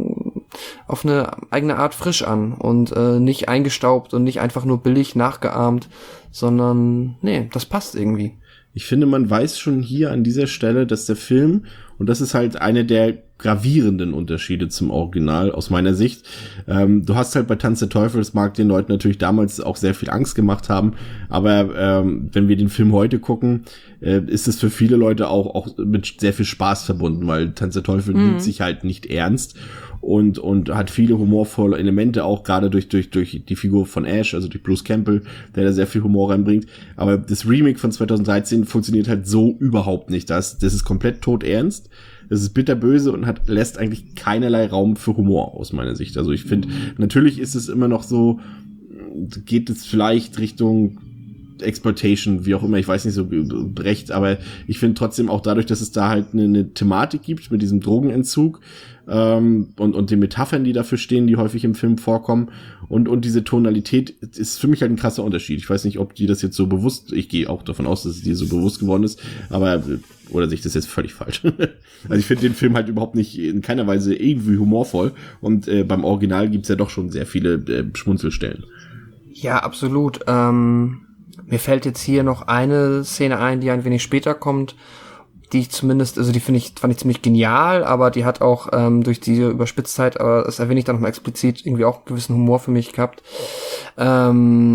eigene Art frisch an und nicht eingestaubt und nicht einfach nur billig nachgeahmt, sondern nee, das passt irgendwie.
Ich finde, man weiß schon hier an dieser Stelle, dass der Film, und das ist halt eine der gravierenden Unterschiede zum Original aus meiner Sicht, du hast halt bei Tanz der Teufel, das mag den Leuten natürlich damals auch sehr viel Angst gemacht haben, aber wenn wir den Film heute gucken, ist es für viele Leute auch mit sehr viel Spaß verbunden, weil Tanz der Teufel nimmt sich halt nicht ernst und hat viele humorvolle Elemente, auch gerade durch die Figur von Ash, also durch Bruce Campbell, der da sehr viel Humor reinbringt. Aber das Remake von 2013 funktioniert halt so überhaupt nicht. Das ist komplett todernst. Das ist bitterböse und lässt eigentlich keinerlei Raum für Humor aus meiner Sicht. Also ich finde, natürlich ist es immer noch so, geht es vielleicht Richtung Exploitation, wie auch immer, ich weiß nicht so recht, aber ich finde trotzdem auch dadurch, dass es da halt eine Thematik gibt mit diesem Drogenentzug und den Metaphern, die dafür stehen, die häufig im Film vorkommen und diese Tonalität ist für mich halt ein krasser Unterschied. Ich weiß nicht, ob die das jetzt so bewusst, ich gehe auch davon aus, dass es dir so bewusst geworden ist, aber oder sehe ich das jetzt völlig falsch? Also ich finde den Film halt überhaupt nicht in keiner Weise irgendwie humorvoll und beim Original gibt's ja doch schon sehr viele Schmunzelstellen.
Ja, absolut. Mir fällt jetzt hier noch eine Szene ein, die ein wenig später kommt, die ich zumindest, also die fand ich ziemlich genial, aber die hat auch durch diese Überspitztheit, aber das erwähne ich dann nochmal explizit, irgendwie auch einen gewissen Humor für mich gehabt. Das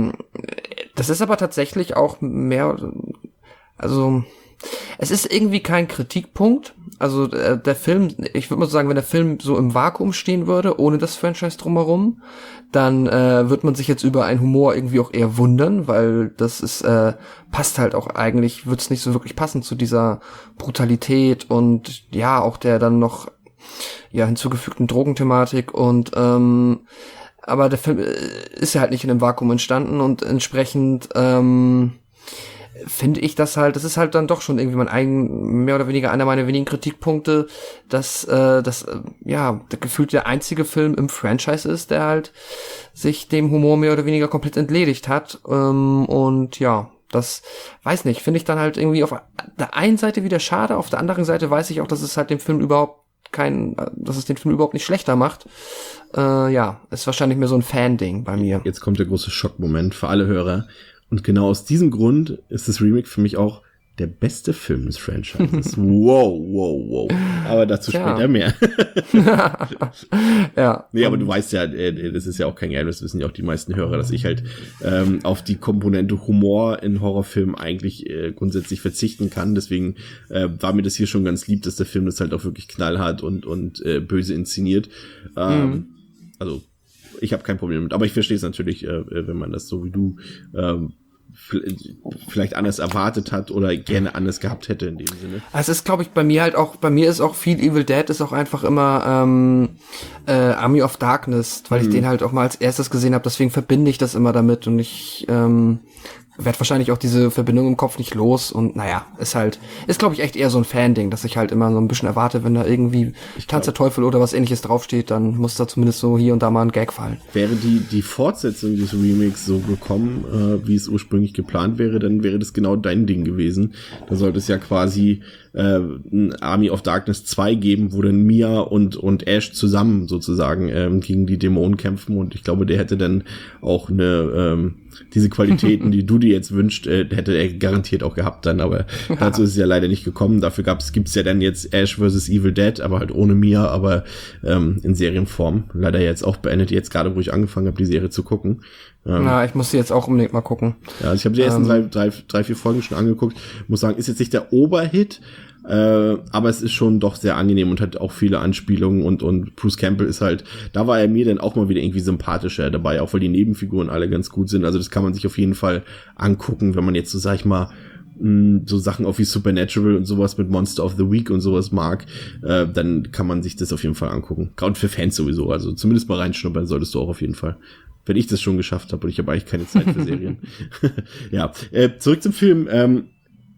ist aber tatsächlich auch mehr, also es ist irgendwie kein Kritikpunkt. Also der Film, ich würde mal sagen, wenn der Film so im Vakuum stehen würde, ohne das Franchise drumherum, dann wird man sich jetzt über einen Humor irgendwie auch eher wundern, weil das ist passt halt auch eigentlich, wird es nicht so wirklich passen zu dieser Brutalität und ja, auch der dann noch hinzugefügten Drogenthematik und aber der Film ist ja halt nicht in einem Vakuum entstanden und entsprechend finde ich das ist halt dann doch schon irgendwie mehr oder weniger einer meiner wenigen Kritikpunkte, dass der gefühlt der einzige Film im Franchise ist, der halt sich dem Humor mehr oder weniger komplett entledigt hat. Und ja, das weiß nicht, finde ich dann halt irgendwie auf der einen Seite wieder schade, auf der anderen Seite weiß ich auch, dass es halt dem Film dass es den Film überhaupt nicht schlechter macht. Ist wahrscheinlich mehr so ein Fan-Ding bei mir.
Jetzt kommt der große Schockmoment für alle Hörer. Und genau aus diesem Grund ist das Remake für mich auch der beste Film des Franchises. Wow. Aber dazu später mehr.
Ja.
Nee, aber du weißt ja, das ist ja auch kein Geheimnis, das wissen ja auch die meisten Hörer, dass ich halt auf die Komponente Humor in Horrorfilmen eigentlich grundsätzlich verzichten kann. Deswegen war mir das hier schon ganz lieb, dass der Film das halt auch wirklich knallhart und böse inszeniert. Also ich habe kein Problem damit, aber ich verstehe es natürlich, wenn man das so wie du vielleicht anders erwartet hat oder gerne anders gehabt hätte in dem Sinne.
Es ist, glaube ich, bei mir ist auch viel Evil Dead ist auch einfach immer Army of Darkness, weil ich den halt auch mal als erstes gesehen habe, deswegen verbinde ich das immer damit und ich werde wahrscheinlich auch diese Verbindung im Kopf nicht los und naja, ist glaube ich echt eher so ein Fan-Ding, dass ich halt immer so ein bisschen erwarte, wenn da irgendwie Tanz der Teufel oder was ähnliches draufsteht, dann muss da zumindest so hier und da mal ein Gag fallen.
Wäre die Fortsetzung des Remakes so gekommen, wie es ursprünglich geplant wäre, dann wäre das genau dein Ding gewesen. Da sollte es ja quasi ein Army of Darkness 2 geben, wo dann Mia und Ash zusammen sozusagen gegen die Dämonen kämpfen und ich glaube, der hätte dann auch diese Qualitäten, die du dir jetzt wünscht, hätte er garantiert auch gehabt dann, aber dazu ist es ja leider nicht gekommen. Dafür gibt's ja dann jetzt Ash vs. Evil Dead, aber halt ohne Mia, aber in Serienform. Leider jetzt auch beendet, jetzt gerade, wo ich angefangen habe, die Serie zu gucken.
Ich muss sie jetzt auch unbedingt mal gucken.
Ja, also ich habe die ersten 3-4 Folgen schon angeguckt. Muss sagen, ist jetzt nicht der Oberhit, aber es ist schon doch sehr angenehm und hat auch viele Anspielungen und Bruce Campbell ist halt, da war er mir dann auch mal wieder irgendwie sympathischer dabei, auch weil die Nebenfiguren alle ganz gut sind. Also das kann man sich auf jeden Fall angucken, wenn man jetzt so, sag ich mal, so Sachen auch wie Supernatural und sowas mit Monster of the Week und sowas mag, dann kann man sich das auf jeden Fall angucken. Gerade für Fans sowieso, also zumindest mal reinschnuppern solltest du auch auf jeden Fall. Wenn ich das schon geschafft habe und ich habe eigentlich keine Zeit für Serien. Ja, zurück zum Film.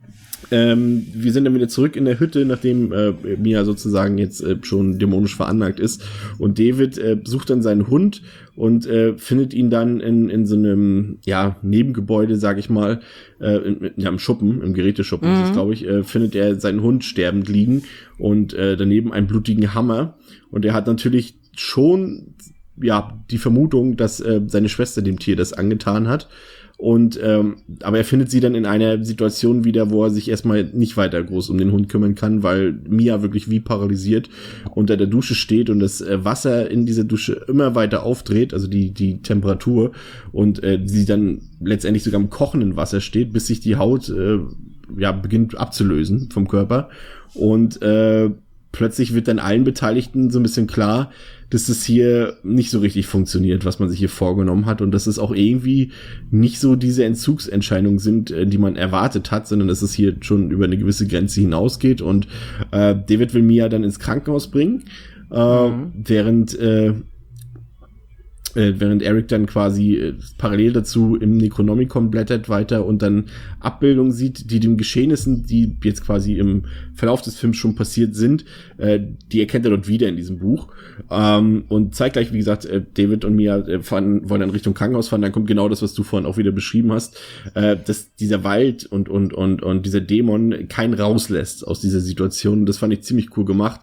Wir sind dann wieder zurück in der Hütte, nachdem Mia sozusagen jetzt schon dämonisch veranlagt ist. Und David sucht dann seinen Hund und findet ihn dann in so einem Nebengebäude, sag ich mal, im Schuppen, im Geräteschuppen ist es, glaube ich, findet er seinen Hund sterbend liegen und daneben einen blutigen Hammer. Und er hat natürlich schon die Vermutung, dass seine Schwester dem Tier das angetan hat. Und aber er findet sie dann in einer Situation wieder, wo er sich erstmal nicht weiter groß um den Hund kümmern kann, weil Mia wirklich wie paralysiert unter der Dusche steht und das Wasser in dieser Dusche immer weiter aufdreht, also die Temperatur, und sie dann letztendlich sogar im kochenden Wasser steht, bis sich die Haut beginnt abzulösen vom Körper. Und plötzlich wird dann allen Beteiligten so ein bisschen klar, dass es hier nicht so richtig funktioniert, was man sich hier vorgenommen hat, und dass es auch irgendwie nicht so diese Entzugsentscheidungen sind, die man erwartet hat, sondern dass es hier schon über eine gewisse Grenze hinausgeht. Und David will Mia dann ins Krankenhaus bringen, während Eric dann quasi parallel dazu im Necronomicon blättert weiter und dann Abbildungen sieht, die den Geschehnissen, die jetzt quasi im Verlauf des Films schon passiert sind, die erkennt er dort wieder in diesem Buch. Und zeitgleich, wie gesagt, David und Mia wollen dann Richtung Krankenhaus fahren. Dann kommt genau das, was du vorhin auch wieder beschrieben hast, dass dieser Wald und dieser Dämon keinen rauslässt aus dieser Situation. Das fand ich ziemlich cool gemacht.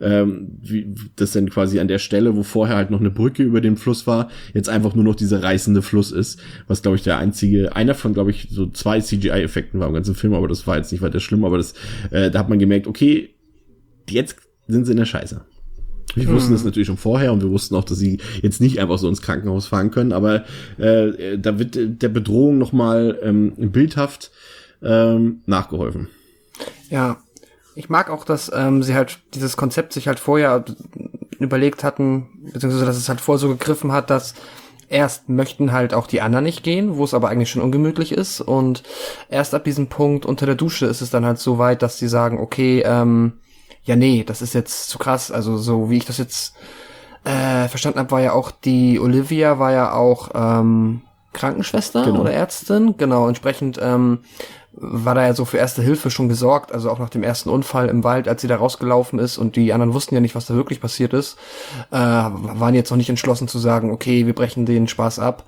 Das dann quasi an der Stelle, wo vorher halt noch eine Brücke über den Fluss war, jetzt einfach nur noch dieser reißende Fluss ist, was, glaube ich, einer von, glaube ich, so 2 CGI-Effekten war im ganzen Film, aber das war jetzt nicht weiter schlimm, aber da hat man gemerkt, okay, jetzt sind sie in der Scheiße. Wir wussten das natürlich schon vorher und wir wussten auch, dass sie jetzt nicht einfach so ins Krankenhaus fahren können, aber da wird der Bedrohung nochmal bildhaft nachgeholfen.
Ja, ich mag auch, dass sie halt dieses Konzept sich halt vorher überlegt hatten, beziehungsweise dass es halt vorher so gegriffen hat, dass erst möchten halt auch die anderen nicht gehen, wo es aber eigentlich schon ungemütlich ist, und erst ab diesem Punkt unter der Dusche ist es dann halt so weit, dass die sagen, okay, das ist jetzt zu krass, also so wie ich das jetzt verstanden habe, war ja auch die Olivia war ja auch Krankenschwester oder Ärztin, genau, entsprechend war da ja so für Erste Hilfe schon gesorgt, also auch nach dem ersten Unfall im Wald, als sie da rausgelaufen ist und die anderen wussten ja nicht, was da wirklich passiert ist, waren jetzt noch nicht entschlossen zu sagen, okay, wir brechen den Spaß ab.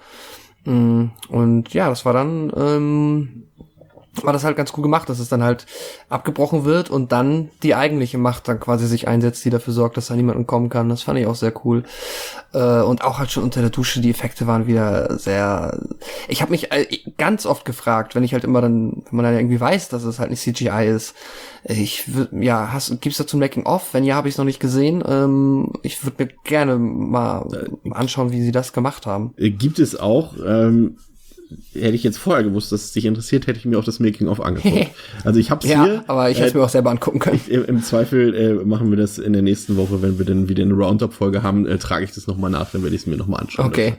Und ja, das war dann war das halt ganz cool gemacht, dass es dann halt abgebrochen wird und dann die eigentliche Macht dann quasi sich einsetzt, die dafür sorgt, dass da niemand entkommen kann. Das fand ich auch sehr cool. Und auch halt schon unter der Dusche, die Effekte waren wieder sehr... Ich habe mich ganz oft gefragt, wenn man dann irgendwie weiß, dass es halt nicht CGI ist. Gibt's dazu ein Making-of? Wenn ja, habe ich es noch nicht gesehen. Ich würde mir gerne mal anschauen, wie sie das gemacht haben.
Gibt es auch... hätte ich jetzt vorher gewusst, dass es dich interessiert, hätte ich mir auch das Making-of angeguckt. Also ich hab's hier.
Aber ich hätte es mir auch selber angucken können.
Im Zweifel machen wir das in der nächsten Woche, wenn wir dann wieder eine Roundup-Folge haben, trage ich das nochmal nach, dann werde ich es mir nochmal anschauen.
Okay.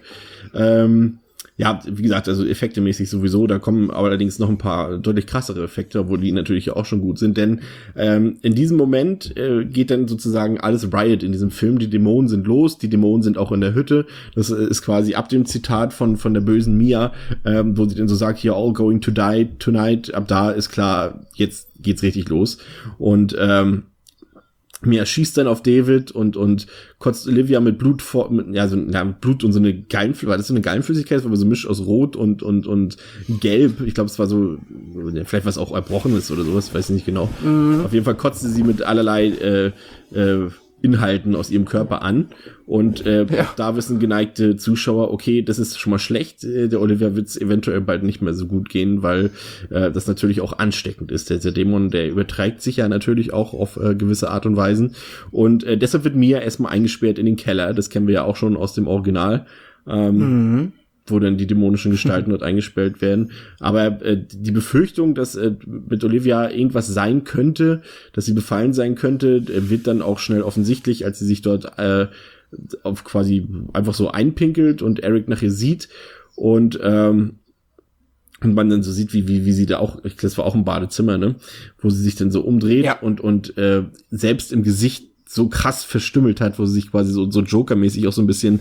Wie gesagt, also effektemäßig sowieso, da kommen aber allerdings noch ein paar deutlich krassere Effekte, obwohl die natürlich auch schon gut sind, denn in diesem Moment geht dann sozusagen alles Riot in diesem Film, die Dämonen sind los, die Dämonen sind auch in der Hütte, das ist quasi ab dem Zitat von der bösen Mia, wo sie dann so sagt, you're all going to die tonight, ab da ist klar, jetzt geht's richtig los und Mia schießt dann auf David und kotzt Olivia mit Blut mit Blut und so eine war das so eine Gallenflüssigkeit, das war so ein Misch aus Rot und Gelb. Ich glaube, es war so, vielleicht was auch Erbrochenes oder sowas, weiß ich nicht genau. Auf jeden Fall kotzte sie mit allerlei Inhalten aus ihrem Körper an. Und auch da wissen geneigte Zuschauer, okay, das ist schon mal schlecht. Der Olivia wird's eventuell bald nicht mehr so gut gehen, weil das natürlich auch ansteckend ist. Der Dämon, der überträgt sich ja natürlich auch auf gewisse Art und Weisen. Und deshalb wird Mia erstmal eingesperrt in den Keller. Das kennen wir ja auch schon aus dem Original. Wo dann die dämonischen Gestalten dort eingesperrt werden. Aber die Befürchtung, dass mit Olivia irgendwas sein könnte, dass sie befallen sein könnte, wird dann auch schnell offensichtlich, als sie sich dort auf quasi einfach so einpinkelt und Eric nach ihr sieht und man dann so sieht, wie sie da auch, das war auch ein Badezimmer, ne, wo sie sich dann so umdreht und selbst im Gesicht so krass verstümmelt hat, wo sie sich quasi so Joker-mäßig auch so ein bisschen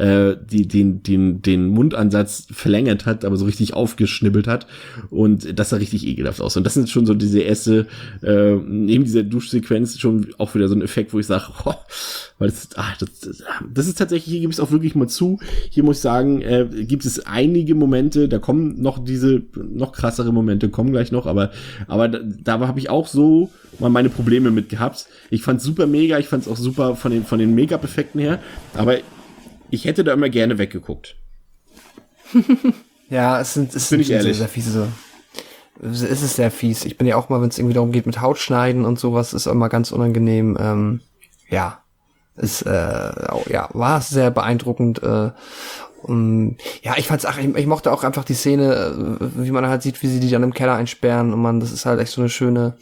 den Mundansatz verlängert hat, aber so richtig aufgeschnibbelt hat. Und das sah richtig ekelhaft aus. Und das sind schon so diese erste, neben dieser Duschsequenz schon auch wieder so ein Effekt, wo ich sage, weil das ist tatsächlich, hier gebe ich es auch wirklich mal zu. Hier muss ich sagen, gibt es einige Momente, da kommen noch diese noch krassere Momente, kommen gleich noch, aber da habe ich auch so mal meine Probleme mit gehabt. Ich fand's super mega, ich fand's auch super von den Make-up-Effekten her, aber ich hätte da immer gerne weggeguckt.
Ja, es sind sehr, sehr fiese. Es ist sehr fies. Ich bin ja auch mal, wenn es irgendwie darum geht mit Hautschneiden und sowas, ist immer ganz unangenehm. War sehr beeindruckend. Ich mochte auch einfach die Szene, wie man halt sieht, wie sie die dann im Keller einsperren und das ist halt echt so eine schöne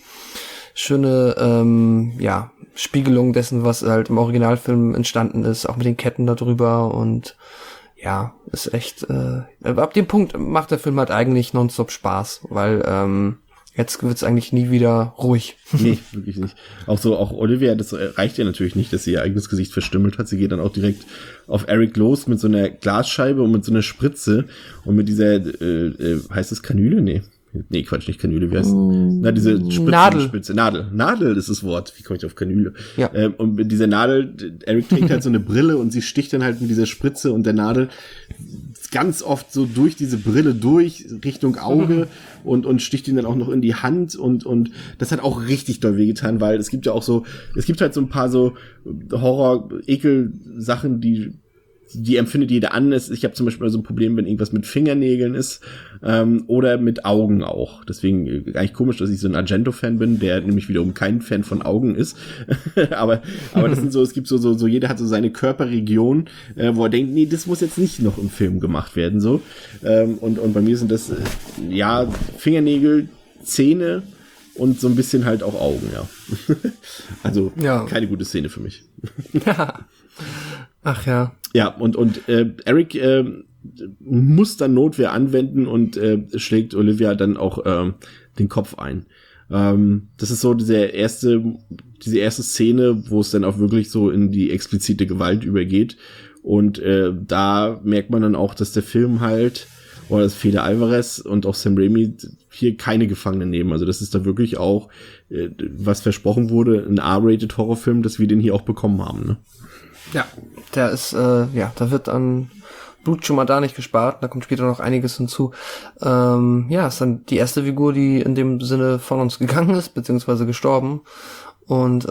Spiegelung dessen, was halt im Originalfilm entstanden ist, auch mit den Ketten da drüber und ja, ist echt, ab dem Punkt macht der Film halt eigentlich nonstop Spaß, weil jetzt wird's eigentlich nie wieder ruhig.
Nee, wirklich nicht. Auch Olivia, das reicht ja natürlich nicht, dass sie ihr eigenes Gesicht verstümmelt hat. Sie geht dann auch direkt auf Eric los mit so einer Glasscheibe und mit so einer Spritze und mit dieser, heißt das Kanüle? Nee, Quatsch, nicht Kanüle, wie heißt diese Spritze, Nadel ist das Wort. Wie komme ich auf Kanüle? Ja. Und mit dieser Nadel, Eric trägt halt so eine Brille und sie sticht dann halt mit dieser Spritze und der Nadel ganz oft so durch diese Brille durch, Richtung Auge und sticht ihn dann auch noch in die Hand und das hat auch richtig doll wehgetan, weil es gibt halt so ein paar so Horror-Ekel-Sachen, die empfindet jeder anders. Ich habe zum Beispiel so ein Problem, wenn irgendwas mit Fingernägeln ist oder mit Augen auch. Deswegen eigentlich komisch, dass ich so ein Argento-Fan bin, der nämlich wiederum kein Fan von Augen ist. aber das sind so, es gibt so jeder hat so seine Körperregion, wo er denkt, nee, das muss jetzt nicht noch im Film gemacht werden. So und bei mir sind das Fingernägel, Zähne und so ein bisschen halt auch Augen, ja. Also keine gute Szene für mich. Ach ja. Ja, und Eric muss dann Notwehr anwenden und schlägt Olivia dann auch den Kopf ein. Das ist so diese erste Szene, wo es dann auch wirklich so in die explizite Gewalt übergeht. Und da merkt man dann auch, dass der Film halt, oder dass Fede Alvarez und auch Sam Raimi hier keine Gefangenen nehmen. Also das ist da wirklich auch, was versprochen wurde, ein R-rated Horrorfilm, dass wir den hier auch bekommen haben, ne?
Ja, der ist, da wird an Blut schon mal da nicht gespart, da kommt später noch einiges hinzu. Ist dann die erste Figur, die in dem Sinne von uns gegangen ist, beziehungsweise gestorben. Und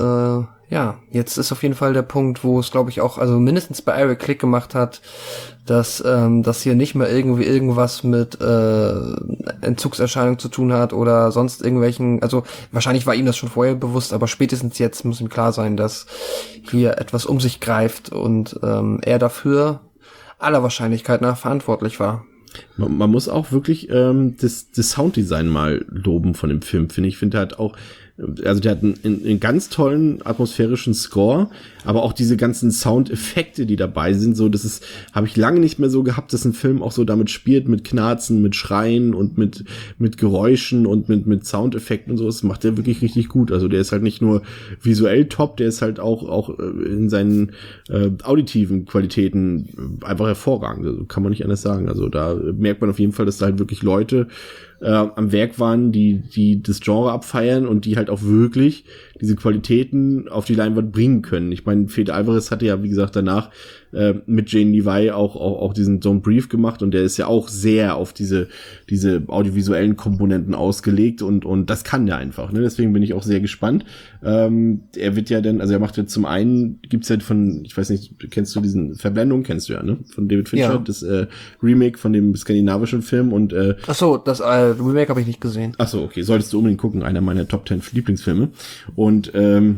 jetzt ist auf jeden Fall der Punkt, wo es, glaube ich, auch, also mindestens bei Eric Klick gemacht hat, dass das hier nicht mehr irgendwie irgendwas mit Entzugserscheinung zu tun hat oder sonst irgendwelchen, also wahrscheinlich war ihm das schon vorher bewusst, aber spätestens jetzt muss ihm klar sein, dass hier etwas um sich greift und er dafür aller Wahrscheinlichkeit nach verantwortlich war.
Man muss auch wirklich das Sounddesign mal loben von dem Film, finde ich. Ich finde halt auch, also der hat einen ganz tollen atmosphärischen Score, aber auch diese ganzen Soundeffekte, die dabei sind, so, das ist, habe ich lange nicht mehr so gehabt, dass ein Film auch so damit spielt, mit Knarzen, mit Schreien und mit Geräuschen und mit Soundeffekten und so. Das macht der wirklich richtig gut. Also der ist halt nicht nur visuell top, der ist halt auch in seinen auditiven Qualitäten einfach hervorragend. Also kann man nicht anders sagen. Also da merkt man auf jeden Fall, dass da halt wirklich Leute am Werk waren, die das Genre abfeiern und die halt auch wirklich diese Qualitäten auf die Leinwand bringen können. Ich meine, Fede Alvarez hatte ja, wie gesagt, danach mit Jane Levi auch diesen Don't Breathe gemacht und der ist ja auch sehr auf diese audiovisuellen Komponenten ausgelegt und das kann der einfach, ne? Deswegen bin ich auch sehr gespannt. Er wird ja dann, also er macht ja zum einen, gibt's ja von, ich weiß nicht, kennst du diesen Verblendung, kennst du ja, ne? Von David Fincher, das Remake von dem skandinavischen Film und
Ach so, das Remake habe ich nicht gesehen.
Ach so, okay, solltest du unbedingt gucken, einer meiner Top 10 Lieblingsfilme. Und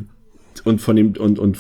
von dem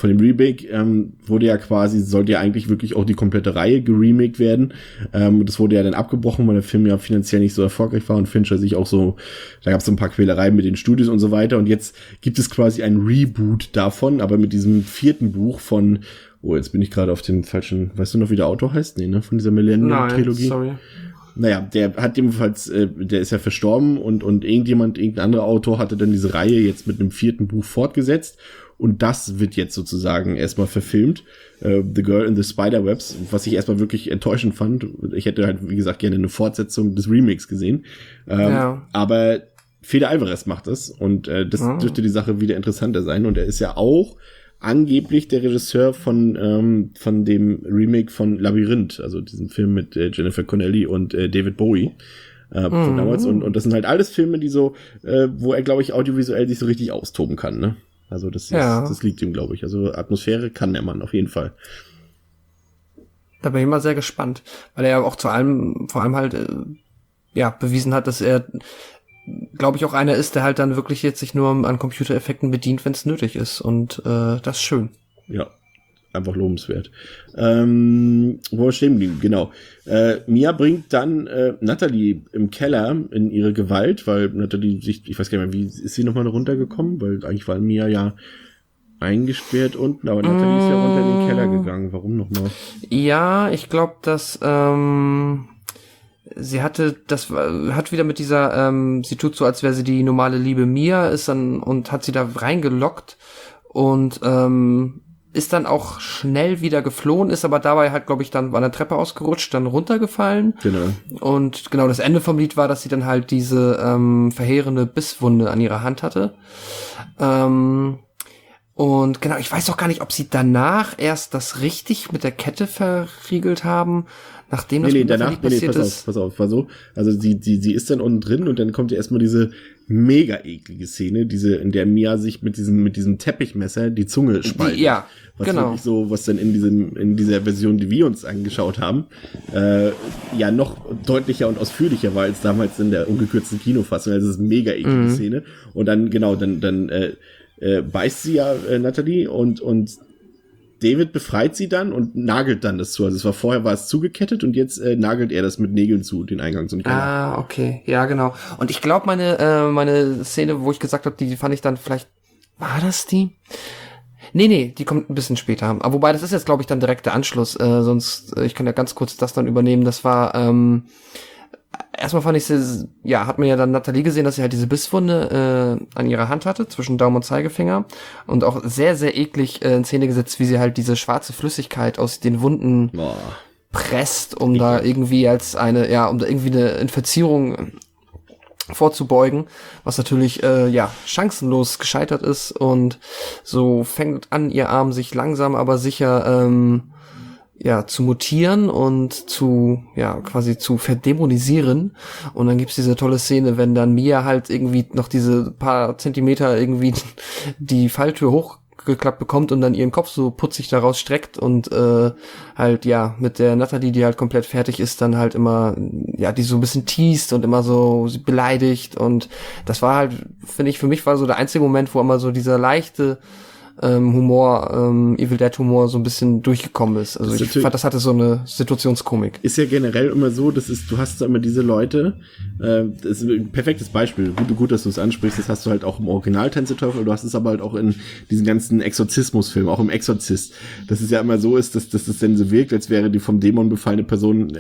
Remake wurde ja quasi, sollte ja eigentlich wirklich auch die komplette Reihe geremaked werden. Das wurde ja dann abgebrochen, weil der Film ja finanziell nicht so erfolgreich war und Fincher sich auch so, da gab es so ein paar Quälereien mit den Studios und so weiter. Und jetzt gibt es quasi ein Reboot davon, aber mit diesem 4. Buch von, jetzt bin ich gerade auf dem falschen, weißt du noch, wie der Autor heißt? Nee, ne? Von dieser Millennium-Trilogie. Sorry. Naja, der hat jedenfalls, der ist ja verstorben und irgendein anderer Autor hatte dann diese Reihe jetzt mit einem 4. Buch fortgesetzt Und das wird jetzt sozusagen erstmal verfilmt. The Girl in the Spiderwebs, was ich erstmal wirklich enttäuschend fand. Ich hätte halt, wie gesagt, gerne eine Fortsetzung des Remakes gesehen. Aber Fede Alvarez macht das und das dürfte die Sache wieder interessanter sein. Und er ist ja auch angeblich der Regisseur von dem Remake von Labyrinth, also diesem Film mit Jennifer Connelly und David Bowie von damals. Und das sind halt alles Filme, die so, wo er, glaube ich, audiovisuell sich so richtig austoben kann, ne? Also das liegt ihm, glaube ich. Also Atmosphäre kann der Mann auf jeden Fall.
Da bin ich mal sehr gespannt, weil er ja auch vor allem halt bewiesen hat, dass er, glaube ich, auch einer ist, der halt dann wirklich jetzt sich nur an Computereffekten bedient, wenn es nötig ist. Und das ist schön.
Ja, einfach lobenswert. Wo stehen wir? Genau. Mia bringt dann Natalie im Keller in ihre Gewalt, weil Natalie sich, ich weiß gar nicht mehr, wie ist sie nochmal runtergekommen? Weil eigentlich war Mia ja eingesperrt unten, aber Natalie ist ja runter in den Keller gegangen. Warum nochmal?
Ja, ich glaube, dass sie hat wieder mit dieser, sie tut so, als wäre sie die normale liebe Mia, ist dann und hat sie da reingelockt und ist dann auch schnell wieder geflohen, ist aber dabei halt, glaube ich, dann an der Treppe ausgerutscht, dann runtergefallen.
Genau.
Und genau, das Ende vom Lied war, dass sie dann halt diese verheerende Bisswunde an ihrer Hand hatte. Und genau, ich weiß auch gar nicht, ob sie danach erst das richtig mit der Kette verriegelt haben, nachdem das passiert ist.
Pass auf, war so. Also sie ist dann unten drin und dann kommt ja erstmal diese mega eklige Szene, in der Mia sich mit diesem Teppichmesser die Zunge spaltet.
Ja,
was
genau.
Wirklich so, was dann in dieser Version, die wir uns angeschaut haben, ja noch deutlicher und ausführlicher war als damals in der ungekürzten Kinofassung. Also das ist eine mega eklige Szene. Und dann, genau, dann beißt sie ja Natalie und David befreit sie dann und nagelt dann das zu. Also vorher war es zugekettet und jetzt nagelt er das mit Nägeln zu, den Eingang zu.
Okay. Ja, genau. Und ich glaube, meine Szene, wo ich gesagt habe, die fand ich dann vielleicht, war das die? Nee, die kommt ein bisschen später. Aber wobei, das ist jetzt, glaube ich, dann direkt der Anschluss. Sonst, ich kann ja ganz kurz das dann übernehmen. Das war, erstmal fand ich hat man ja dann Natalie gesehen, dass sie halt diese Bisswunde an ihrer Hand hatte, zwischen Daumen und Zeigefinger. Und auch sehr, sehr eklig in Szene gesetzt, wie sie halt diese schwarze Flüssigkeit aus den Wunden presst, um da irgendwie eine Infizierung vorzubeugen, was natürlich chancenlos gescheitert ist. Und so fängt an, ihr Arm sich langsam aber sicher zu mutieren und quasi zu verdämonisieren. Und dann gibt's diese tolle Szene, wenn dann Mia halt irgendwie noch diese paar Zentimeter irgendwie die Falltür hochgeklappt bekommt und dann ihren Kopf so putzig daraus streckt und mit der Natalie, die halt komplett fertig ist, dann halt immer, die so ein bisschen teast und immer so beleidigt. Und das war halt, finde ich, für mich war so der einzige Moment, wo immer so dieser leichte Humor, Evil Dead Humor so ein bisschen durchgekommen ist. Also ich fand, das hatte so eine Situationskomik.
Ist ja generell immer so, du hast da immer diese Leute, das ist ein perfektes Beispiel, gut, dass du es ansprichst, das hast du halt auch im Original Tanz der Teufel, du hast es aber halt auch in diesen ganzen Exorzismusfilmen, auch im Exorzist, dass es ja immer so ist, dass das dann so wirkt, als wäre die vom Dämon befallene Person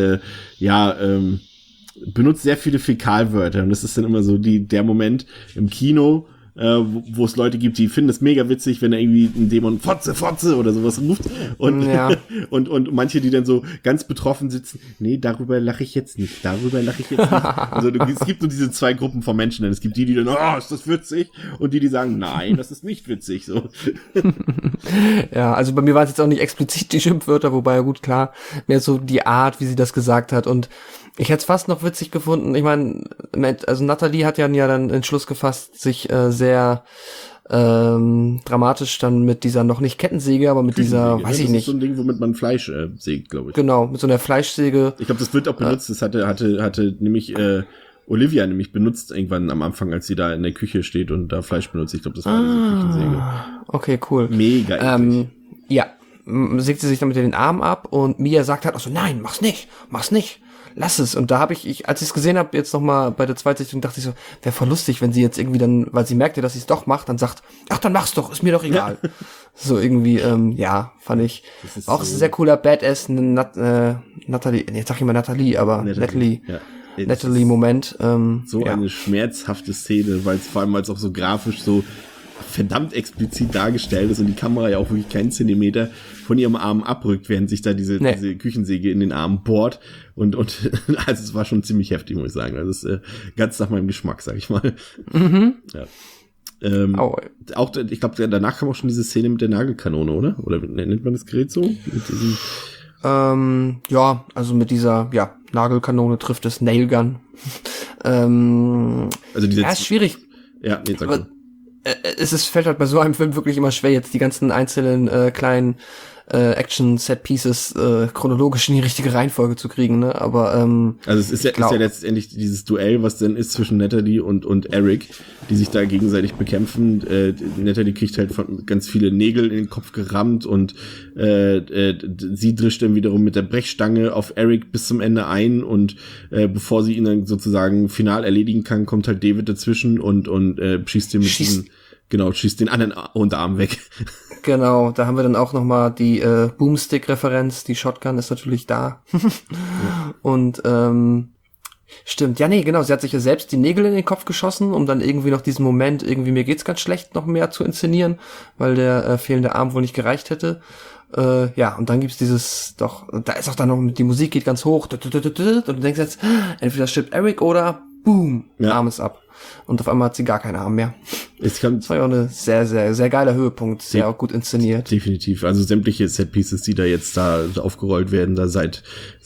benutzt sehr viele Fäkalwörter und das ist dann immer so der Moment im Kino, wo es Leute gibt, die finden es mega witzig, wenn er irgendwie ein Dämon Fotze oder sowas ruft und und manche, die dann so ganz betroffen sitzen, nee, darüber lache ich jetzt nicht. Also es gibt so diese zwei Gruppen von Menschen, denn es gibt die dann, ist das witzig und die sagen, nein, das ist nicht witzig, so.
Ja, also bei mir waren es jetzt auch nicht explizit die Schimpfwörter, wobei, gut, klar, mehr so die Art, wie sie das gesagt hat und ich hätte es fast noch witzig gefunden. Ich meine, also Natalie hat ja dann den Schluss gefasst, sich sehr dramatisch dann mit dieser noch nicht Kettensäge, aber mit dieser, weiß ich nicht. Das ist
so ein Ding, womit man Fleisch sägt, glaube ich.
Genau, mit so einer Fleischsäge.
Ich glaube, das wird auch benutzt. Das hatte nämlich Olivia nämlich benutzt irgendwann am Anfang, als sie da in der Küche steht und da Fleisch benutzt. Ich glaube, das war diese Küchensäge.
Okay, cool.
Mega eklig.
Sägt sie sich dann mit den Armen ab und Mia sagt halt auch so, nein, mach's nicht. Lass es. Und da habe ich, als ich es gesehen habe, jetzt nochmal bei der Zweitsichtung, dachte ich so, wäre voll lustig, wenn sie jetzt irgendwie dann, weil sie merkt ja, dass sie es doch macht, dann sagt, ach, dann mach's doch, ist mir doch egal. Ja. So irgendwie, fand ich. Auch so ein sehr cooler Badass Natalie, jetzt sag ich mal Natalie, aber Natalie. Ja. Natalie-Moment.
Eine schmerzhafte Szene, weil es vor allem als auch so grafisch so verdammt explizit dargestellt ist und die Kamera ja auch wirklich keinen Zentimeter von ihrem Arm abrückt, während sich da diese Küchensäge in den Arm bohrt und also es war schon ziemlich heftig, muss ich sagen. Also es ist ganz nach meinem Geschmack, sag ich mal. Ja. Auch, ich glaube, danach kam auch schon diese Szene mit der Nagelkanone, oder nennt man das Gerät so? Mit diesem
ja, also mit dieser Nagelkanone trifft es Nailgun.
also diese
ist schwierig.
Ja, nee, sag mal.
Fällt halt bei so einem Film wirklich immer schwer, jetzt die ganzen einzelnen kleinen Action-Set-Pieces chronologisch in die richtige Reihenfolge zu kriegen, ne? Aber
also es ist ja letztendlich dieses Duell, was dann ist zwischen Natalie und Eric, die sich da gegenseitig bekämpfen. Natalie kriegt halt von ganz viele Nägel in den Kopf gerammt und sie drischt dann wiederum mit der Brechstange auf Eric bis zum Ende ein und bevor sie ihn dann sozusagen final erledigen kann, kommt halt David dazwischen und schießt den schießt den anderen Unterarm weg.
Genau, da haben wir dann auch nochmal die Boomstick-Referenz, die Shotgun ist natürlich da. Und stimmt, ja nee, genau, sie hat sich ja selbst die Nägel in den Kopf geschossen, um dann irgendwie noch diesen Moment, irgendwie mir geht's ganz schlecht, noch mehr zu inszenieren, weil der fehlende Arm wohl nicht gereicht hätte. Und dann gibt's da ist auch dann noch, die Musik geht ganz hoch, und du denkst jetzt, entweder stirbt Eric oder boom, Arm ist ab. Und auf einmal hat sie gar keinen Arm mehr. Das war ja auch eine sehr, sehr, sehr geiler Höhepunkt, sehr auch gut inszeniert.
Definitiv. Also sämtliche Setpieces, die da jetzt da aufgerollt werden, da seit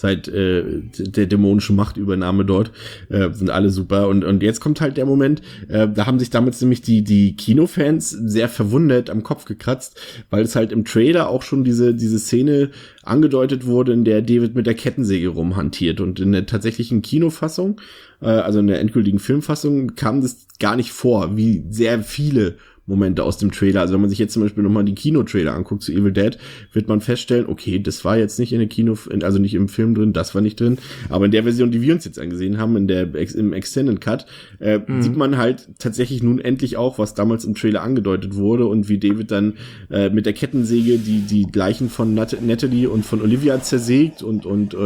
der dämonischen Machtübernahme dort, sind alle super. Und jetzt kommt halt der Moment, da haben sich damals nämlich die Kinofans sehr verwundert am Kopf gekratzt, weil es halt im Trailer auch schon diese Szene angedeutet wurde, in der David mit der Kettensäge rumhantiert. Und in der tatsächlichen Kinofassung, also in der endgültigen Filmfassung, kam das gar nicht vor, wie sehr viele Momente aus dem Trailer. Also wenn man sich jetzt zum Beispiel nochmal die Kinotrailer anguckt zu Evil Dead, wird man feststellen, okay, das war jetzt nicht in der also nicht im Film drin, das war nicht drin, aber in der Version, die wir uns jetzt angesehen haben, im Extended Cut, sieht man halt tatsächlich nun endlich auch, was damals im Trailer angedeutet wurde und wie David dann mit der Kettensäge die Leichen von Natalie und von Olivia zersägt und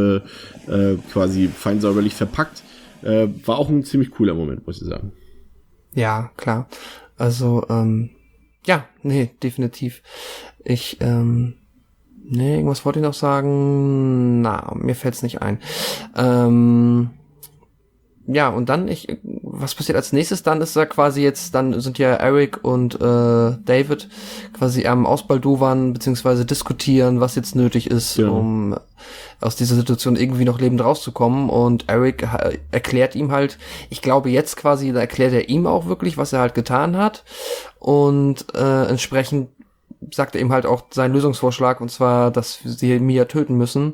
quasi fein säuberlich verpackt. War auch ein ziemlich cooler Moment, muss ich sagen.
Ja, klar. Also, definitiv. Irgendwas wollte ich noch sagen. Mir fällt's nicht ein. Und dann was passiert als nächstes? Dann ist er quasi dann sind ja Eric und David quasi am Ausbaldowern beziehungsweise diskutieren, was jetzt nötig ist, um aus dieser Situation irgendwie noch lebend rauszukommen. Und Eric erklärt ihm halt, ich glaube jetzt quasi, da erklärt er ihm auch wirklich, was er halt getan hat. Und entsprechend sagt er ihm halt auch seinen Lösungsvorschlag, und zwar, dass sie Mia töten müssen,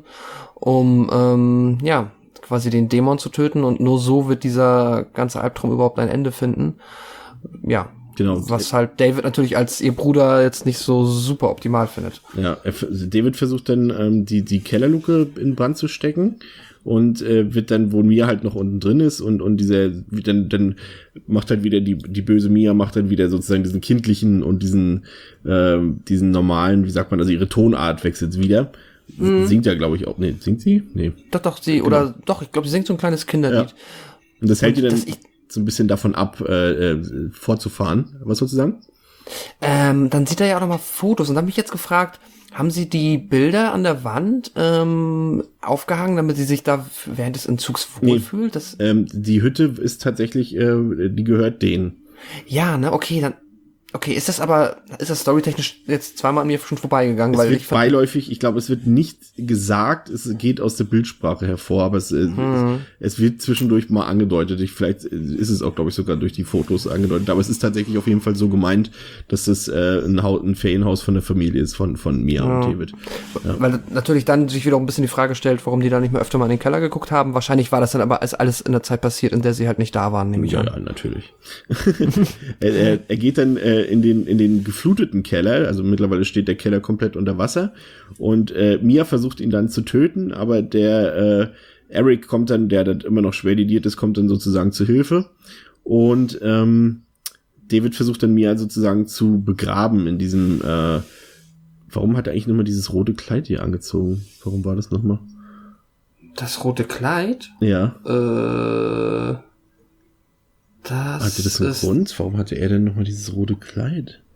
um quasi den Dämon zu töten, und nur so wird dieser ganze Albtraum überhaupt ein Ende finden. Ja, genau. Was halt David natürlich als ihr Bruder jetzt nicht so super optimal findet. Ja,
David versucht dann die Kellerluke in Brand zu stecken und wird dann, wo Mia halt noch unten drin ist und dann macht halt wieder die böse Mia macht dann wieder sozusagen diesen kindlichen und diesen normalen, wie sagt man, also ihre Tonart wechselt wieder. Singt ja, glaube ich, auch. Nee, singt sie? Nee.
Doch, ich glaube, sie singt so ein kleines Kinderlied.
Ja. Und das hält ihr dann so ein bisschen davon ab, fortzufahren. Was sollst du sagen?
Dann sieht er ja auch nochmal Fotos. Und dann habe ich jetzt gefragt, haben sie die Bilder an der Wand aufgehangen, damit sie sich da während des Entzugs wohlfühlt?
Die Hütte ist tatsächlich, die gehört denen.
Ja, ne, okay, ist das storytechnisch jetzt zweimal an mir schon vorbeigegangen?
Es wird beiläufig, ich glaube, es wird nicht gesagt, es geht aus der Bildsprache hervor, aber es wird zwischendurch mal angedeutet. Vielleicht ist es auch, glaube ich, sogar durch die Fotos angedeutet, aber es ist tatsächlich auf jeden Fall so gemeint, dass das ein Ferienhaus von der Familie ist, von Mia und David. Ja.
Weil natürlich dann sich wieder ein bisschen die Frage stellt, warum die da nicht mehr öfter mal in den Keller geguckt haben. Wahrscheinlich war das dann aber alles in der Zeit passiert, in der sie halt nicht da waren, nehme ich an.
Ja, natürlich. Er geht dann in den gefluteten Keller, also mittlerweile steht der Keller komplett unter Wasser und Mia versucht ihn dann zu töten, aber der Eric kommt dann, der immer noch schwer lediert ist, kommt dann sozusagen zu Hilfe und David versucht dann Mia sozusagen zu begraben in diesem warum hat er eigentlich nochmal dieses rote Kleid hier angezogen? Warum war das nochmal?
Das rote Kleid?
Ja. Hatte das einen Grund? Warum hatte er denn nochmal dieses rote Kleid?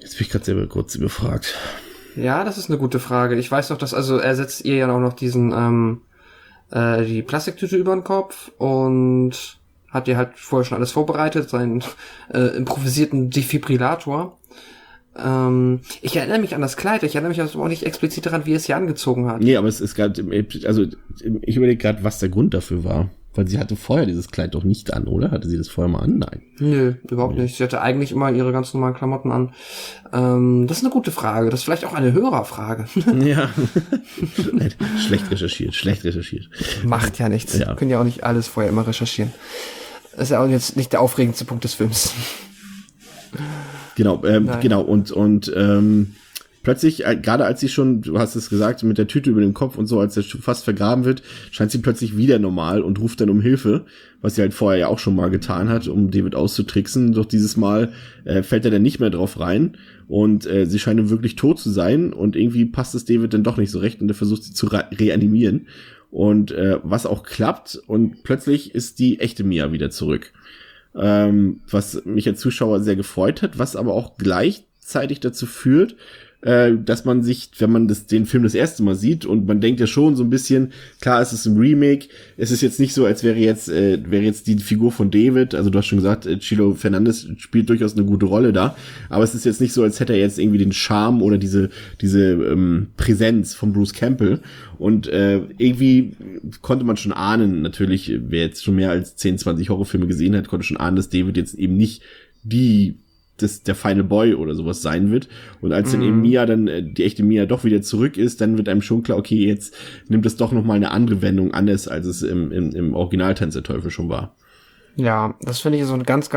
Jetzt bin ich gerade selber kurz überfragt.
Ja, das ist eine gute Frage. Ich weiß doch, dass, also er setzt ihr ja auch noch die Plastiktüte über den Kopf und hat ihr halt vorher schon alles vorbereitet, seinen improvisierten Defibrillator. Ich erinnere mich an das Kleid, ich erinnere mich aber auch nicht explizit daran, wie er es hier angezogen hat.
Nee, aber es gab, also ich überlege gerade, was der Grund dafür war. Weil sie hatte vorher dieses Kleid doch nicht an, oder? Hatte sie das vorher mal an? Nein.
Nö, überhaupt nicht. Sie hatte eigentlich immer ihre ganz normalen Klamotten an. Das ist eine gute Frage. Das ist vielleicht auch eine Hörerfrage.
Ja. Schlecht recherchiert.
Macht ja nichts.
Ja.
Können ja auch nicht alles vorher immer recherchieren. Das ist ja auch jetzt nicht der aufregendste Punkt des Films.
Genau, und plötzlich, gerade als sie schon, du hast es gesagt, mit der Tüte über dem Kopf und so, als er fast vergraben wird, scheint sie plötzlich wieder normal und ruft dann um Hilfe, was sie halt vorher ja auch schon mal getan hat, um David auszutricksen. Doch dieses Mal fällt er dann nicht mehr drauf rein und sie scheint wirklich tot zu sein und irgendwie passt es David dann doch nicht so recht und er versucht sie zu reanimieren und was auch klappt und plötzlich ist die echte Mia wieder zurück. Was mich als Zuschauer sehr gefreut hat, was aber auch gleichzeitig dazu führt, dass man sich, wenn man den Film das erste Mal sieht und man denkt ja schon so ein bisschen, klar, es ist ein Remake, es ist jetzt nicht so, als wäre jetzt die Figur von David, also du hast schon gesagt, Chilo Fernandez spielt durchaus eine gute Rolle da, aber es ist jetzt nicht so, als hätte er jetzt irgendwie den Charme oder diese Präsenz von Bruce Campbell und irgendwie konnte man schon ahnen, natürlich, wer jetzt schon mehr als 10, 20 Horrorfilme gesehen hat, konnte schon ahnen, dass David jetzt eben nicht der Final Boy oder sowas sein wird. Und als dann eben Mia die echte Mia doch wieder zurück ist, dann wird einem schon klar, okay, jetzt nimmt es doch nochmal eine andere Wendung, anders als es im Original Tanz der Teufel schon war.
Ja, das finde ich so ein ganz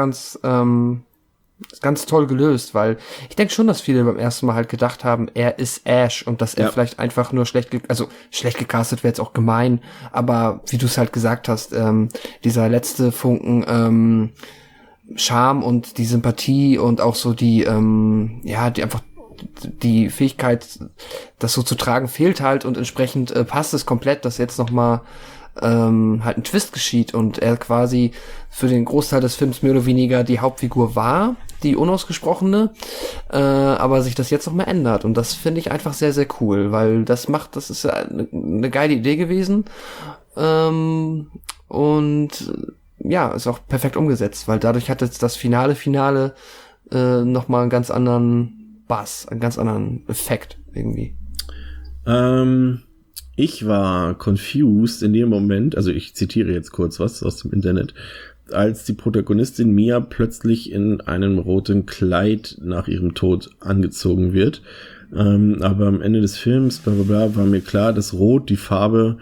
toll gelöst, weil ich denke schon, dass viele beim ersten Mal halt gedacht haben, er ist Ash und dass er vielleicht einfach nur schlecht gecastet wäre jetzt auch gemein, aber wie du es halt gesagt hast, dieser letzte Funken Charme und die Sympathie und auch so die einfach die Fähigkeit, das so zu tragen, fehlt halt und entsprechend passt es komplett, dass jetzt nochmal halt ein Twist geschieht und er quasi für den Großteil des Films mehr oder weniger die Hauptfigur war, die unausgesprochene, aber sich das jetzt noch mal ändert und das finde ich einfach sehr, sehr cool, weil das ist ja eine geile Idee gewesen und ja, ist auch perfekt umgesetzt, weil dadurch hat jetzt das Finale nochmal einen ganz anderen Bass, einen ganz anderen Effekt irgendwie.
Ich war confused in dem Moment, also ich zitiere jetzt kurz was aus dem Internet, als die Protagonistin Mia plötzlich in einem roten Kleid nach ihrem Tod angezogen wird. Aber am Ende des Films, bla bla bla, war mir klar, dass Rot die Farbe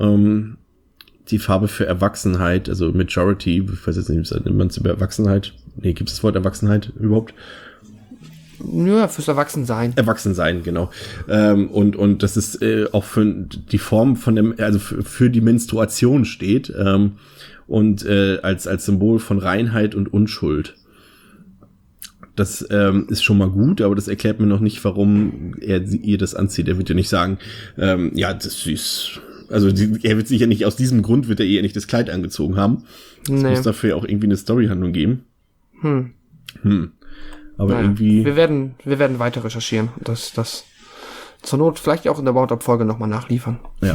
für Erwachsenheit, also Majority, ich weiß jetzt nicht, nennt man es über Erwachsenheit? Nee, gibt es das Wort Erwachsenheit überhaupt?
Ja, fürs Erwachsensein.
Erwachsensein, genau. Und das ist auch für die Form für die Menstruation steht und als Symbol von Reinheit und Unschuld. Das ist schon mal gut, aber das erklärt mir noch nicht, warum ihr das anzieht. Er wird ja nicht sagen, das ist... Also er wird sicher nicht, aus diesem Grund wird er ihr nicht das Kleid angezogen haben. Es muss dafür ja auch irgendwie eine Storyhandlung geben. Aber irgendwie...
Wir werden weiter recherchieren. Das zur Not vielleicht auch in der Roundup-Folge nochmal nachliefern.
Ja.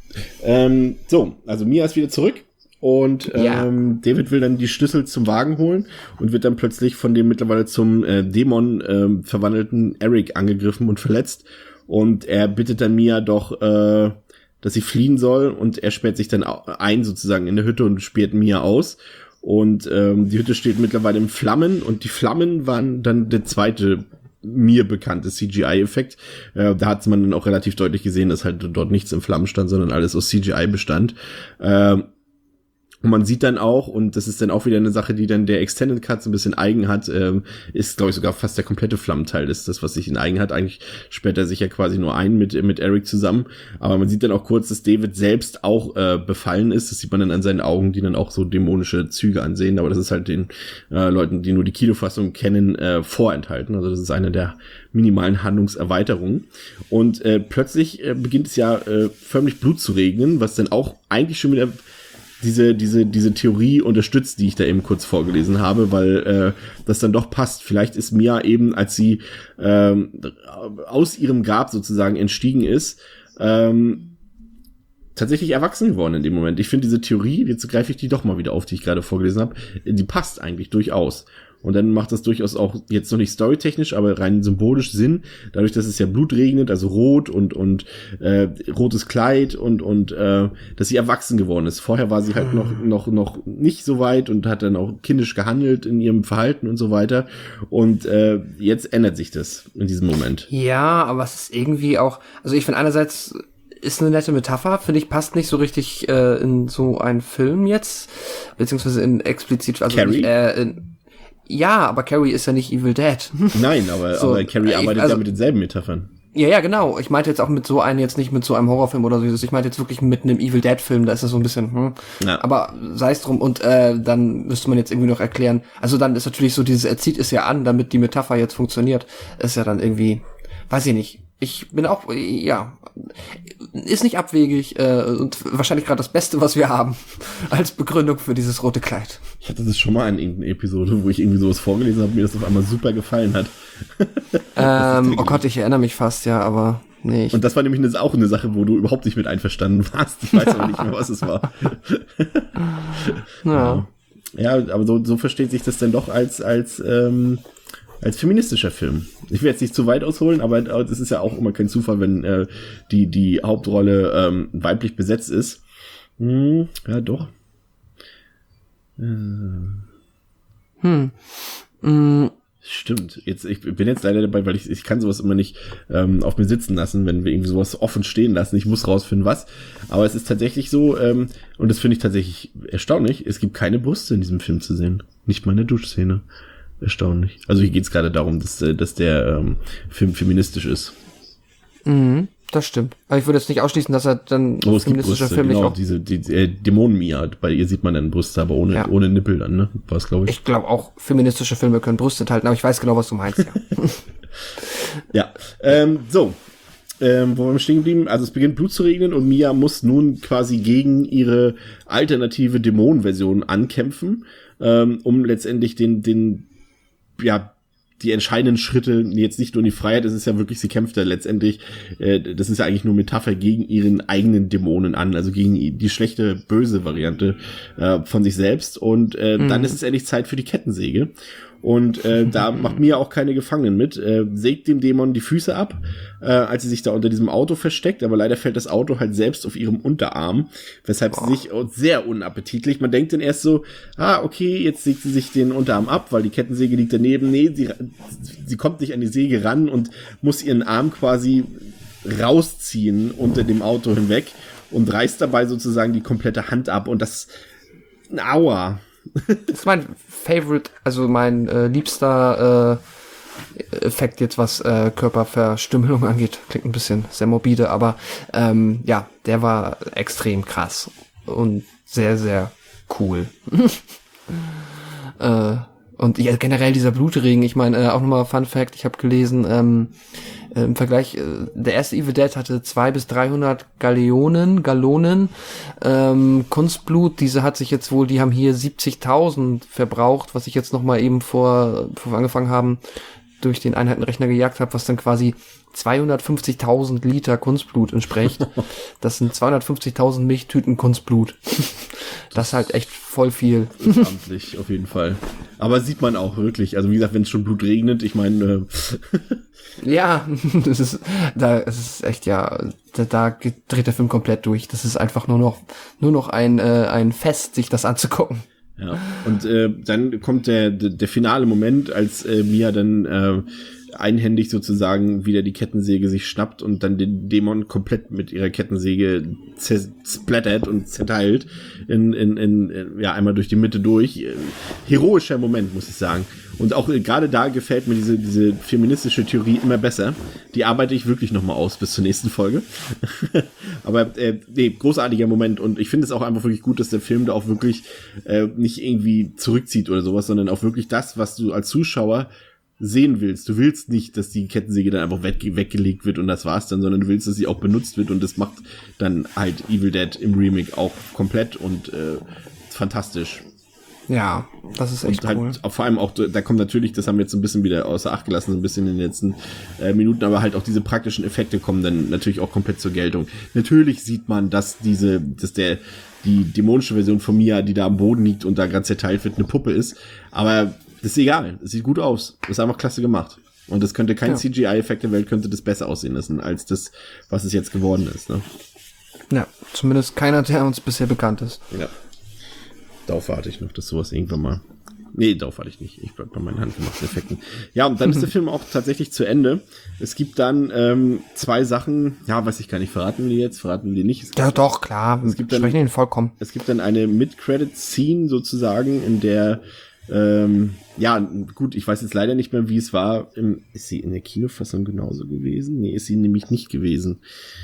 Also Mia ist wieder zurück und David will dann die Schlüssel zum Wagen holen und wird dann plötzlich von dem mittlerweile zum Dämon verwandelten Eric angegriffen und verletzt. Und er bittet dann Mia doch... dass sie fliehen soll und er sperrt sich dann ein sozusagen in der Hütte und sperrt Mia aus und die Hütte steht mittlerweile in Flammen und die Flammen waren dann der zweite mir bekannte CGI-Effekt. Da hat man dann auch relativ deutlich gesehen, dass halt dort nichts in Flammen stand, sondern alles aus CGI bestand. Und man sieht dann auch, und das ist dann auch wieder eine Sache, die dann der Extended Cut so ein bisschen eigen hat, ist, glaube ich, sogar fast der komplette Flammenteil ist das, was sich in eigen hat. Eigentlich sperrt er sich ja quasi nur ein mit Eric zusammen. Aber man sieht dann auch kurz, dass David selbst auch befallen ist. Das sieht man dann an seinen Augen, die dann auch so dämonische Züge ansehen. Aber das ist halt den Leuten, die nur die Kinofassung kennen, vorenthalten. Also das ist eine der minimalen Handlungserweiterungen. Und plötzlich beginnt es ja förmlich Blut zu regnen, was dann auch eigentlich schon wieder diese Theorie unterstützt, die ich da eben kurz vorgelesen habe, weil das dann doch passt. Vielleicht ist Mia eben, als sie aus ihrem Grab sozusagen entstiegen ist, tatsächlich erwachsen geworden in dem Moment. Ich finde diese Theorie, jetzt greife ich die doch mal wieder auf, die ich gerade vorgelesen habe, die passt eigentlich durchaus. Und dann macht das durchaus auch jetzt noch nicht storytechnisch, aber rein symbolisch Sinn, dadurch, dass es ja Blut regnet, also rot und rotes Kleid und dass sie erwachsen geworden ist. Vorher war sie halt noch nicht so weit und hat dann auch kindisch gehandelt in ihrem Verhalten und so weiter. Und jetzt ändert sich das in diesem Moment.
Ja, aber es ist irgendwie auch, also ich finde einerseits ist eine nette Metapher, finde ich, passt nicht so richtig in so einen Film jetzt, beziehungsweise in explizit, also
Carrie?
Ja, aber Carrie ist ja nicht Evil Dead.
Nein, aber Carrie arbeitet ja mit denselben Metaphern.
Ja, genau. Ich meinte jetzt auch mit so einem, jetzt nicht mit so einem Horrorfilm oder so. Ich meinte jetzt wirklich mit einem Evil Dead Film, da ist das so ein bisschen,
Ja.
Aber sei es drum. Und dann müsste man jetzt irgendwie noch erklären. Also dann ist natürlich so dieses, er zieht es ja an, damit die Metapher jetzt funktioniert. Ist ja dann irgendwie, weiß ich nicht. Ich bin auch, ja, ist nicht abwegig und wahrscheinlich gerade das Beste, was wir haben als Begründung für dieses rote Kleid.
Ich hatte das schon mal in irgendeiner Episode, wo ich irgendwie sowas vorgelesen habe, mir das auf einmal super gefallen hat.
Oh Gott, ich erinnere mich fast, ja, aber nee.
Und das war nämlich auch eine Sache, wo du überhaupt nicht mit einverstanden warst. Ich weiß aber nicht mehr, was es war.
Ja.
Ja, aber so versteht sich das dann doch als feministischer Film. Ich will jetzt nicht zu weit ausholen, aber das ist ja auch immer kein Zufall, wenn die Hauptrolle weiblich besetzt ist. Ja, doch. Stimmt. Ich bin jetzt leider dabei, weil ich kann sowas immer nicht auf mir sitzen lassen, wenn wir irgendwie sowas offen stehen lassen. Ich muss rausfinden, was. Aber es ist tatsächlich so, und das finde ich tatsächlich erstaunlich, es gibt keine Brüste in diesem Film zu sehen. Nicht mal in der Duschszene. Erstaunlich. Also hier geht es gerade darum, dass der Film feministisch ist.
Das stimmt. Aber ich würde jetzt nicht ausschließen, dass er dann feministischer Film nicht auch...
die Dämonen-Mia, bei ihr sieht man dann Brüste, aber ohne Nippel dann, ne? Was, glaube ich.
Ich glaube auch, feministische Filme können Brüste enthalten, aber ich weiß genau, was du meinst, ja.
Ja, wo waren wir stehen geblieben? Also es beginnt Blut zu regnen und Mia muss nun quasi gegen ihre alternative Dämonenversion ankämpfen, um letztendlich die entscheidenden Schritte, jetzt nicht nur in die Freiheit, es ist ja wirklich, sie kämpft ja letztendlich, das ist ja eigentlich nur Metapher gegen ihren eigenen Dämonen an, also gegen die schlechte, böse Variante von sich selbst und dann ist es endlich Zeit für die Kettensäge. Und da macht Mia auch keine Gefangenen mit, sägt dem Dämon die Füße ab, als sie sich da unter diesem Auto versteckt, aber leider fällt das Auto halt selbst auf ihrem Unterarm, weshalb sie sich sehr unappetitlich, man denkt dann erst so, okay, jetzt sägt sie sich den Unterarm ab, weil die Kettensäge liegt daneben, nee, sie kommt nicht an die Säge ran und muss ihren Arm quasi rausziehen unter dem Auto hinweg und reißt dabei sozusagen die komplette Hand ab und das, aua.
Das ist mein Favorite, also mein liebster Effekt jetzt, was Körperverstümmelung angeht. Klingt ein bisschen sehr morbide, aber ja, der war extrem krass und sehr, sehr cool. Und ja, generell dieser Blutregen, ich meine, auch nochmal Fun Fact, ich habe gelesen, im Vergleich, der erste Evil Dead hatte 200 bis 300 Gallonen, Kunstblut, die haben hier 70.000 verbraucht, was ich jetzt nochmal eben bevor wir angefangen haben, durch den Einheitenrechner gejagt habe, was dann quasi 250.000 Liter Kunstblut entspricht. Das sind 250.000 Milchtüten Kunstblut. Das ist halt echt voll viel.
Das ist amtlich, auf jeden Fall. Aber sieht man auch wirklich. Also wie gesagt, wenn es schon Blut regnet, ich meine...
Ja, es ist echt, ja, da dreht der Film komplett durch. Das ist einfach nur noch ein Fest, sich das anzugucken.
Ja, und dann kommt der finale Moment, als Mia dann einhändig sozusagen wieder die Kettensäge sich schnappt und dann den Dämon komplett mit ihrer Kettensäge splattert und zerteilt einmal durch die Mitte durch. Heroischer Moment, muss ich sagen. Und auch gerade da gefällt mir diese feministische Theorie immer besser. Die arbeite ich wirklich nochmal aus bis zur nächsten Folge. Aber großartiger Moment. Und ich finde es auch einfach wirklich gut, dass der Film da auch wirklich nicht irgendwie zurückzieht oder sowas, sondern auch wirklich das, was du als Zuschauer sehen willst. Du willst nicht, dass die Kettensäge dann einfach weggelegt wird und das war's dann, sondern du willst, dass sie auch benutzt wird und das macht dann halt Evil Dead im Remake auch komplett und fantastisch.
Ja, das ist echt
und halt
cool.
Auch, vor allem auch, da kommt natürlich, das haben wir jetzt ein bisschen wieder außer Acht gelassen, so ein bisschen in den letzten Minuten, aber halt auch diese praktischen Effekte kommen dann natürlich auch komplett zur Geltung. Natürlich sieht man, dass die dämonische Version von Mia, die da am Boden liegt und da gerade zerteilt wird, eine Puppe ist, aber das ist egal, es sieht gut aus, das ist einfach klasse gemacht. Und das könnte kein CGI-Effekt der Welt könnte das besser aussehen lassen, als das, was es jetzt geworden ist. Ne?
Ja, zumindest keiner, der uns bisher bekannt ist.
Ja. Darauf warte ich noch, dass sowas irgendwann mal... Nee, darauf warte ich nicht. Ich bleib bei meinen handgemachten Effekten. Ja, und dann ist der Film auch tatsächlich zu Ende. Es gibt dann 2 Sachen, ja, weiß ich gar nicht, verraten wir die nicht?
Ja, doch, klar.
Es gibt dann,
sprechen ihn vollkommen.
Es gibt dann eine Mid-Credit-Scene sozusagen, in der ja, gut, ich weiß jetzt leider nicht mehr, wie es war. Ist sie in der Kinofassung genauso gewesen? Nee, ist sie nämlich nicht gewesen.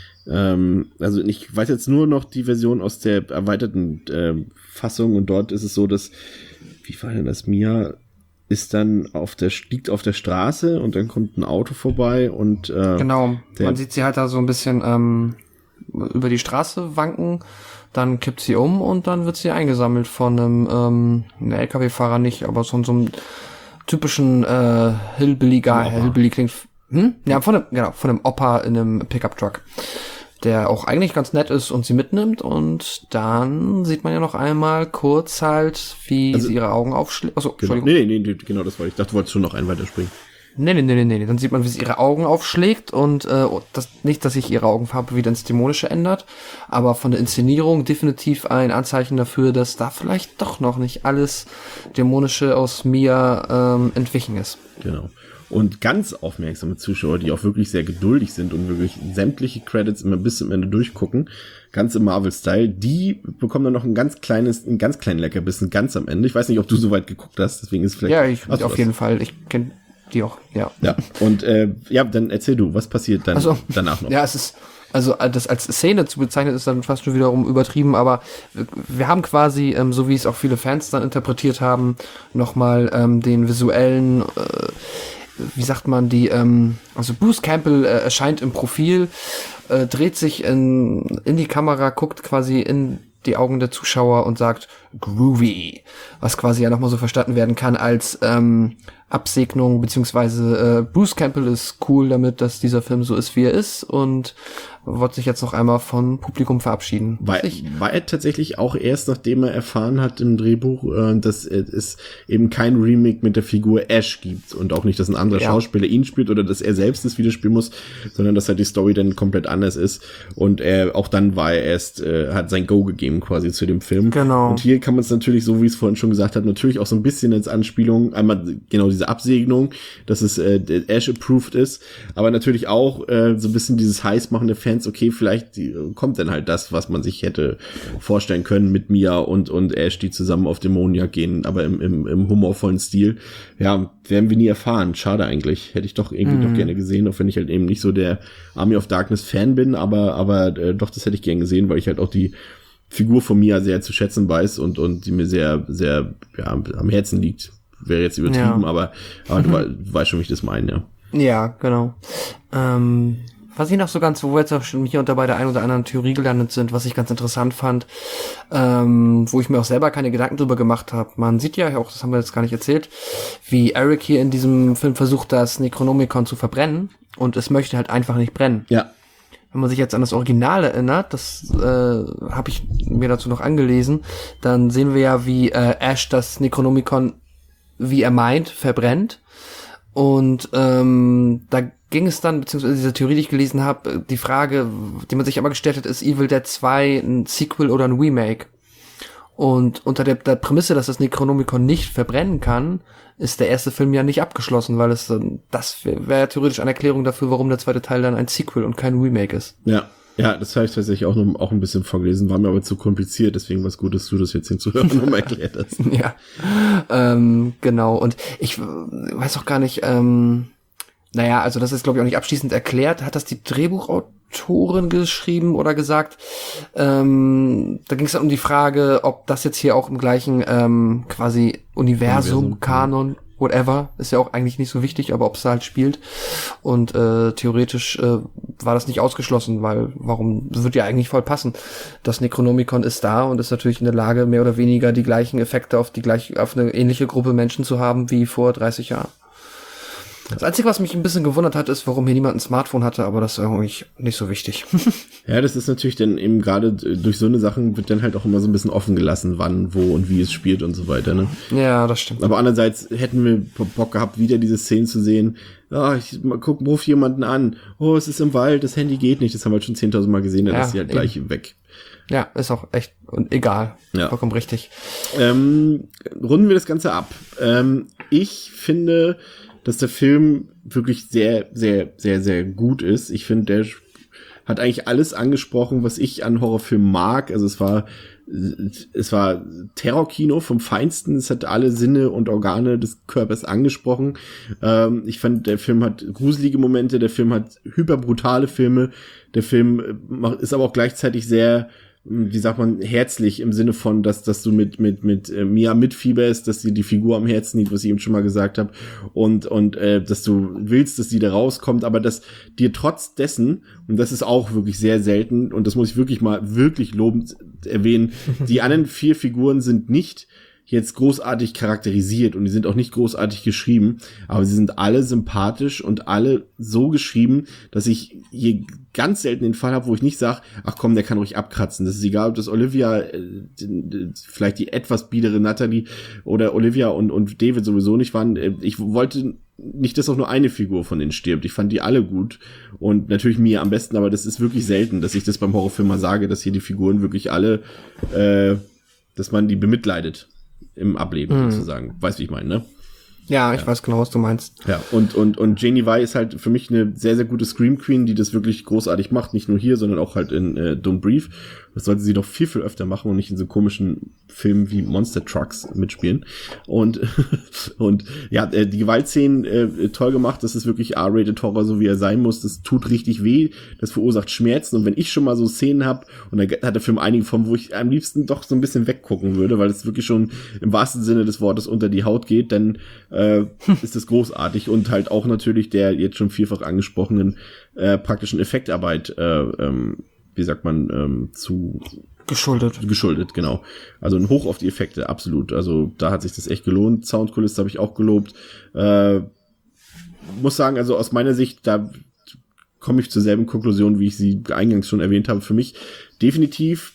Also ich weiß jetzt nur noch die Version aus der erweiterten Fassung und dort ist es so, dass, wie war denn das, Mia ist dann liegt auf der Straße und dann kommt ein Auto vorbei und
genau, man sieht sie halt da so ein bisschen über die Straße wanken, dann kippt sie um und dann wird sie eingesammelt von einem LKW-Fahrer nicht, aber von so einem typischen Hillbilly klingt, ja, von einem Opa in einem Pickup-Truck, der auch eigentlich ganz nett ist und sie mitnimmt und dann sieht man ja noch einmal kurz halt, wie sie ihre Augen aufschlägt. Achso,
genau.
Entschuldigung.
Nee, genau, das war ich. dachte, du wolltest schon noch einen weiterspringen.
Nee. Dann sieht man, wie sie ihre Augen aufschlägt und nicht, dass sich ihre Augenfarbe wieder ins Dämonische ändert, aber von der Inszenierung definitiv ein Anzeichen dafür, dass da vielleicht doch noch nicht alles Dämonische aus Mia entwichen ist.
Genau. Und ganz aufmerksame Zuschauer, die auch wirklich sehr geduldig sind und wirklich sämtliche Credits immer bis zum Ende durchgucken, ganz im Marvel-Style, die bekommen dann noch einen ganz kleinen Leckerbissen ganz am Ende. Ich weiß nicht, ob du so weit geguckt hast, deswegen ist vielleicht...
Ja, auf jeden Fall. Ich kenne die auch, ja.
Ja, und dann erzähl du, was passiert dann danach noch?
Ja, es ist... Also das als Szene zu bezeichnen, ist dann fast schon wiederum übertrieben, aber wir haben quasi, so wie es auch viele Fans dann interpretiert haben, nochmal den visuellen... wie sagt man, also Bruce Campbell erscheint im Profil, dreht sich in die Kamera, guckt quasi in die Augen der Zuschauer und sagt groovy, was quasi ja nochmal so verstanden werden kann als Absegnung, beziehungsweise Bruce Campbell ist cool damit, dass dieser Film so ist, wie er ist und wird sich jetzt noch einmal vom Publikum verabschieden.
War er tatsächlich auch erst, nachdem er erfahren hat im Drehbuch, dass es eben kein Remake mit der Figur Ash gibt und auch nicht, dass ein anderer Schauspieler ihn spielt oder dass er selbst das wieder spielen muss, sondern dass halt die Story dann komplett anders ist und auch dann war er erst, hat sein Go gegeben quasi zu dem Film.
Genau.
Und hier kann man es natürlich, so wie ich es vorhin schon gesagt habe, natürlich auch so ein bisschen als Anspielung, einmal genau diese Absegnung, dass es Ash-approved ist, aber natürlich auch so ein bisschen dieses heißmachende Fans, okay, vielleicht kommt dann halt das, was man sich hätte vorstellen können mit Mia und Ash, die zusammen auf Dämonenjagd gehen, aber im humorvollen Stil. Ja, werden wir nie erfahren. Schade eigentlich. Hätte ich doch irgendwie noch gerne gesehen, auch wenn ich halt eben nicht so der Army of Darkness Fan bin, aber doch, das hätte ich gern gesehen, weil ich halt auch die Figur von Mia sehr zu schätzen weiß und die mir sehr, sehr am Herzen liegt. Wäre jetzt übertrieben, aber du weißt schon, wie ich das meine, ja.
Ja, genau. Was ich noch so ganz, wo wir jetzt auch schon hier und da bei der einen oder anderen Theorie gelandet sind, was ich ganz interessant fand, wo ich mir auch selber keine Gedanken drüber gemacht habe. Man sieht ja auch, das haben wir jetzt gar nicht erzählt, wie Eric hier in diesem Film versucht, das Necronomicon zu verbrennen und es möchte halt einfach nicht brennen.
Ja.
Wenn man sich jetzt an das Original erinnert, das habe ich mir dazu noch angelesen, dann sehen wir ja, wie Ash das Necronomicon, wie er meint, verbrennt. Und da ging es dann, beziehungsweise diese Theorie, die ich gelesen habe, die Frage, die man sich aber gestellt hat, ist Evil Dead 2 ein Sequel oder ein Remake? Und unter der Prämisse, dass das Necronomicon nicht verbrennen kann, ist der erste Film ja nicht abgeschlossen, weil das wäre ja theoretisch eine Erklärung dafür, warum der zweite Teil dann ein Sequel und kein Remake ist.
Ja, das habe ich tatsächlich auch ein bisschen vorgelesen, war mir aber zu kompliziert, deswegen war es gut, dass du das jetzt hinzuhören nochmal erklärt hast.
Ja, genau. Und ich weiß auch gar nicht, also das ist, glaube ich, auch nicht abschließend erklärt. Hat das die Drehbuchautorin geschrieben oder gesagt? Da ging es dann um die Frage, ob das jetzt hier auch im gleichen quasi Universum, Kanon whatever, ist ja auch eigentlich nicht so wichtig, aber ob es halt spielt. Und theoretisch war das nicht ausgeschlossen, weil das wird ja eigentlich voll passen. Das Necronomicon ist da und ist natürlich in der Lage, mehr oder weniger die gleichen Effekte auf eine ähnliche Gruppe Menschen zu haben wie vor 30 Jahren. Das Einzige, was mich ein bisschen gewundert hat, ist, warum hier niemand ein Smartphone hatte, aber das ist irgendwie nicht so wichtig.
Ja, das ist natürlich dann eben gerade durch so eine Sachen wird dann halt auch immer so ein bisschen offen gelassen, wann, wo und wie es spielt und so weiter, ne?
Ja, das stimmt.
Aber andererseits hätten wir Bock gehabt, wieder diese Szenen zu sehen. Ich ruf jemanden an. Oh, es ist im Wald, das Handy geht nicht. Das haben wir halt schon 10.000 Mal gesehen, dann ist sie halt gleich weg.
Ja, ist auch echt und egal.
Ja.
Vollkommen richtig.
Runden wir das Ganze ab. Ich finde, dass der Film wirklich sehr, sehr, sehr, sehr gut ist. Ich finde, der hat eigentlich alles angesprochen, was ich an Horrorfilmen mag. Also es war Terrorkino vom Feinsten. Es hat alle Sinne und Organe des Körpers angesprochen. Ich fand, der Film hat gruselige Momente. Der Film hat hyperbrutale Filme. Der Film ist aber auch gleichzeitig sehr, wie sagt man, herzlich im Sinne von, dass du mit Mia mitfieberst, dass sie die Figur am Herzen liegt, was ich eben schon mal gesagt habe, und dass du willst, dass sie da rauskommt, aber dass dir trotz dessen, und das ist auch wirklich sehr selten, und das muss ich wirklich mal wirklich lobend erwähnen, die anderen 4 Figuren sind nicht jetzt großartig charakterisiert und die sind auch nicht großartig geschrieben, aber sie sind alle sympathisch und alle so geschrieben, dass ich hier ganz selten den Fall habe, wo ich nicht sage, ach komm, der kann ruhig abkratzen. Das ist egal, ob das Olivia, vielleicht die etwas biedere Natalie oder Olivia und David sowieso nicht waren. Ich wollte nicht, dass auch nur eine Figur von denen stirbt. Ich fand die alle gut und natürlich Mia am besten, aber das ist wirklich selten, dass ich das beim Horrorfilm mal sage, dass hier die Figuren wirklich alle, dass man die bemitleidet im Ableben sozusagen. Weißt, wie ich meine, ne?
Ja, ich weiß genau, was du meinst.
Ja, und Janie Vai ist halt für mich eine sehr, sehr gute Scream Queen, die das wirklich großartig macht. Nicht nur hier, sondern auch halt in Don't Breathe. Das sollte sie doch viel, viel öfter machen und nicht in so komischen Filmen wie Monster Trucks mitspielen. Und ja, die Gewaltszenen toll gemacht. Das ist wirklich R-rated Horror, so wie er sein muss. Das tut richtig weh. Das verursacht Schmerzen. Und wenn ich schon mal so Szenen habe, und da hat der Film einige von, wo ich am liebsten doch so ein bisschen weggucken würde, weil es wirklich schon im wahrsten Sinne des Wortes unter die Haut geht, dann ist das großartig. Und halt auch natürlich der jetzt schon vielfach angesprochenen praktischen Effektarbeit, wie sagt man, zu geschuldet, genau. Also ein Hoch auf die Effekte, absolut. Also da hat sich das echt gelohnt. Soundkulisse habe ich auch gelobt. Muss sagen, also aus meiner Sicht, da komme ich zur selben Konklusion, wie ich sie eingangs schon erwähnt habe. Für mich definitiv,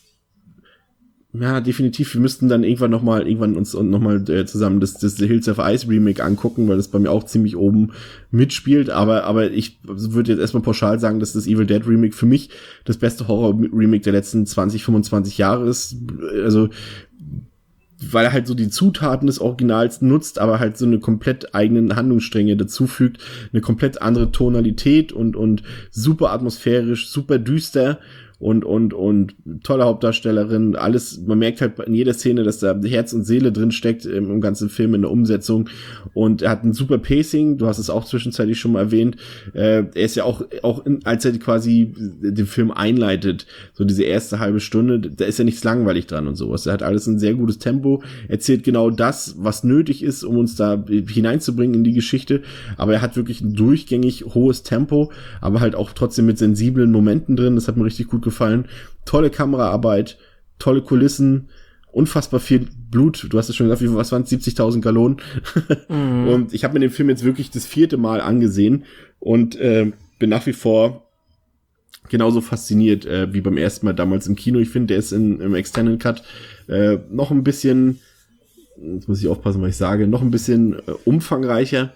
wir müssten dann irgendwann uns nochmal zusammen das The Hills of Ice Remake angucken, weil das bei mir auch ziemlich oben mitspielt, aber ich würde jetzt erstmal pauschal sagen, dass das Evil Dead Remake für mich das beste Horror-Remake der letzten 20, 25 Jahre ist, also weil er halt so die Zutaten des Originals nutzt, aber halt so eine komplett eigenen Handlungsstränge dazufügt, eine komplett andere Tonalität und super atmosphärisch, super düster und tolle Hauptdarstellerin, alles, man merkt halt in jeder Szene, dass da Herz und Seele drin steckt im ganzen Film, in der Umsetzung, und er hat ein super Pacing, du hast es auch zwischenzeitlich schon mal erwähnt, er ist ja auch als er quasi den Film einleitet, so diese erste halbe Stunde, da ist ja nichts langweilig dran und sowas, er hat alles ein sehr gutes Tempo, erzählt genau das, was nötig ist, um uns da hineinzubringen in die Geschichte, aber er hat wirklich ein durchgängig hohes Tempo, aber halt auch trotzdem mit sensiblen Momenten drin, das hat mir richtig gut gefallen. Tolle Kameraarbeit, tolle Kulissen, unfassbar viel Blut. Du hast es schon gesagt, was waren es? 70.000 Gallonen. Und ich habe mir den Film jetzt wirklich das 4. Mal angesehen und bin nach wie vor genauso fasziniert wie beim ersten Mal damals im Kino. Ich finde, der ist im Extended Cut noch ein bisschen, jetzt muss ich aufpassen, was ich sage, noch ein bisschen umfangreicher.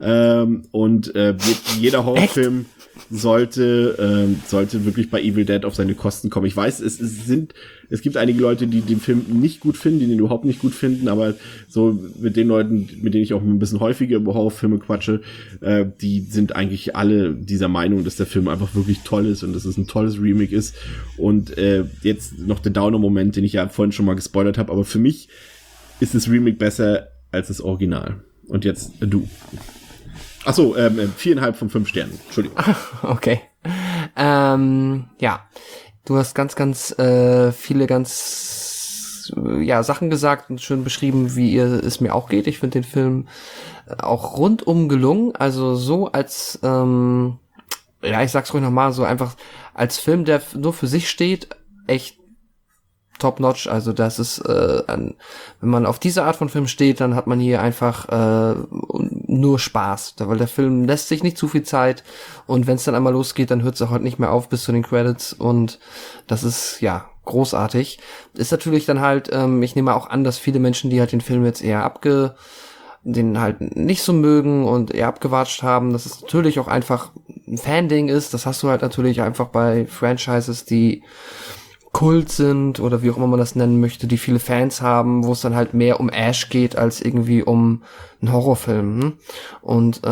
Und jeder Horrorfilm sollte wirklich bei Evil Dead auf seine Kosten kommen. Ich weiß, es gibt einige Leute, die den Film nicht gut finden, die den überhaupt nicht gut finden, aber so mit den Leuten, mit denen ich auch ein bisschen häufiger über Horrorfilme quatsche, die sind eigentlich alle dieser Meinung, dass der Film einfach wirklich toll ist und dass es ein tolles Remake ist. Und jetzt noch der Downer-Moment, den ich ja vorhin schon mal gespoilert habe, aber für mich ist das Remake besser als das Original. Und jetzt du. Ach so, 4,5 von 5 Sternen. Entschuldigung.
Okay. Ja. Du hast ganz viele ganz jetzt Sachen gesagt und schön beschrieben, wie es mir auch geht. Ich finde den Film auch rundum gelungen. Also so als, ich sag's ruhig nochmal, so einfach als Film, der nur für sich steht, echt top-notch. Also das ist, wenn man auf diese Art von Film steht, dann hat man hier einfach nur Spaß. Weil der Film lässt sich nicht zu viel Zeit und wenn es dann einmal losgeht, dann hört es auch halt nicht mehr auf bis zu den Credits und das ist, großartig. Ist natürlich dann halt, ich nehme auch an, dass viele Menschen, die halt den Film jetzt eher den halt nicht so mögen und eher abgewatscht haben, dass es natürlich auch einfach ein Fan-Ding ist. Das hast du halt natürlich einfach bei Franchises, die Kult sind oder wie auch immer man das nennen möchte, die viele Fans haben, wo es dann halt mehr um Ash geht als irgendwie um einen Horrorfilm. Und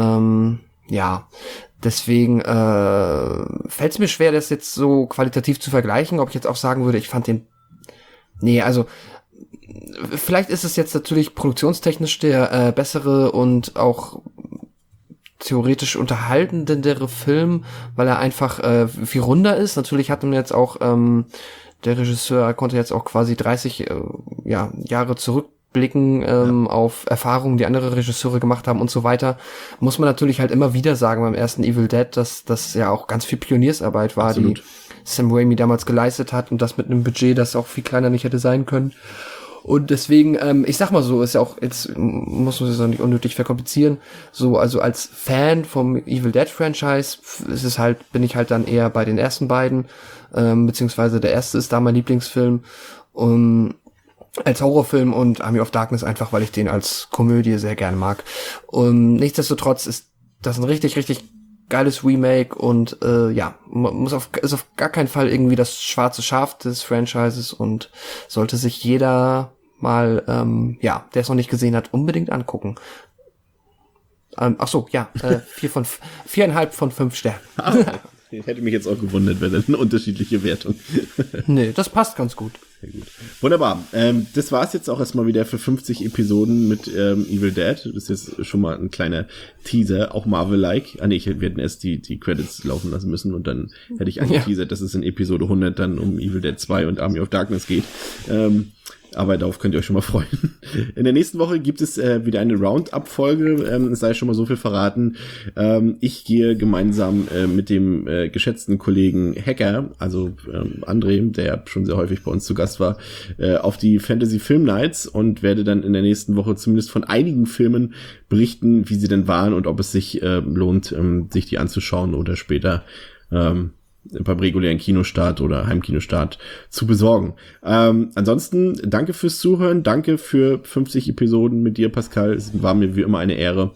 deswegen fällt es mir schwer, das jetzt so qualitativ zu vergleichen, ob ich jetzt auch sagen würde, ich fand den vielleicht ist es jetzt natürlich produktionstechnisch der bessere und auch theoretisch unterhaltendere Film, weil er einfach viel runder ist. Natürlich hat man jetzt auch der Regisseur konnte jetzt auch quasi 30 Jahre zurückblicken auf Erfahrungen, die andere Regisseure gemacht haben und so weiter. Muss man natürlich halt immer wieder sagen beim ersten Evil Dead, dass das ja auch ganz viel Pioniersarbeit war,
Absolut.
die Sam Raimi damals geleistet hat und das mit einem Budget, das auch viel kleiner nicht hätte sein können. Und deswegen, ich sag mal so, ist ja auch, jetzt muss man es auch nicht unnötig verkomplizieren, so, also als Fan vom Evil Dead Franchise bin ich halt dann eher bei den ersten beiden, beziehungsweise der erste ist da mein Lieblingsfilm, als Horrorfilm und Army of Darkness einfach, weil ich den als Komödie sehr gerne mag. Und nichtsdestotrotz ist das ein richtig, richtig geiles Remake und ist auf gar keinen Fall irgendwie das schwarze Schaf des Franchises und sollte sich jeder mal, der es noch nicht gesehen hat, unbedingt angucken. 4,5 von 5 Sternen.
Hätte mich jetzt auch gewundert, wäre das eine unterschiedliche Wertung.
Nee, das passt ganz gut.
Sehr gut. Wunderbar. Das war's jetzt auch erstmal wieder für 50 Episoden mit Evil Dead. Das ist jetzt schon mal ein kleiner Teaser, auch Marvel-like. Wir hätten erst die Credits laufen lassen müssen und dann hätte ich angeteasert, dass es in Episode 100 dann um Evil Dead 2 und Army of Darkness geht. Aber darauf könnt ihr euch schon mal freuen. In der nächsten Woche gibt es wieder eine Roundup-Folge, es sei schon mal so viel verraten. Ich gehe gemeinsam mit dem geschätzten Kollegen Hacker, also André, der schon sehr häufig bei uns zu Gast war, auf die Fantasy Film Nights und werde dann in der nächsten Woche zumindest von einigen Filmen berichten, wie sie denn waren und ob es sich lohnt, sich die anzuschauen oder später beim regulären Kinostart oder Heimkinostart zu besorgen. Ansonsten danke fürs Zuhören, danke für 50 Episoden mit dir, Pascal. Es war mir wie immer eine Ehre.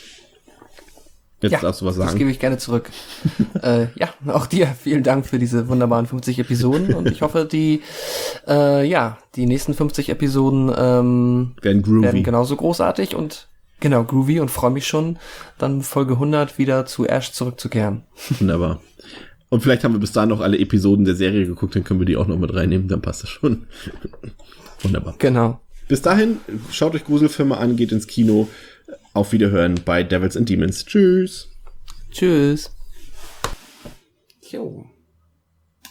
Jetzt darfst du was sagen.
Das gebe ich gerne zurück. Auch dir vielen Dank für diese wunderbaren 50 Episoden und ich hoffe, die nächsten 50 Episoden werden genauso großartig und groovy und freue mich schon, dann Folge 100 wieder zu Ash zurückzukehren.
Wunderbar. Und vielleicht haben wir bis dahin noch alle Episoden der Serie geguckt, dann können wir die auch noch mit reinnehmen, dann passt das schon. Wunderbar.
Genau.
Bis dahin, schaut euch Gruselfilme an, geht ins Kino. Auf Wiederhören bei Devils and Demons. Tschüss.
Tschüss. Jo.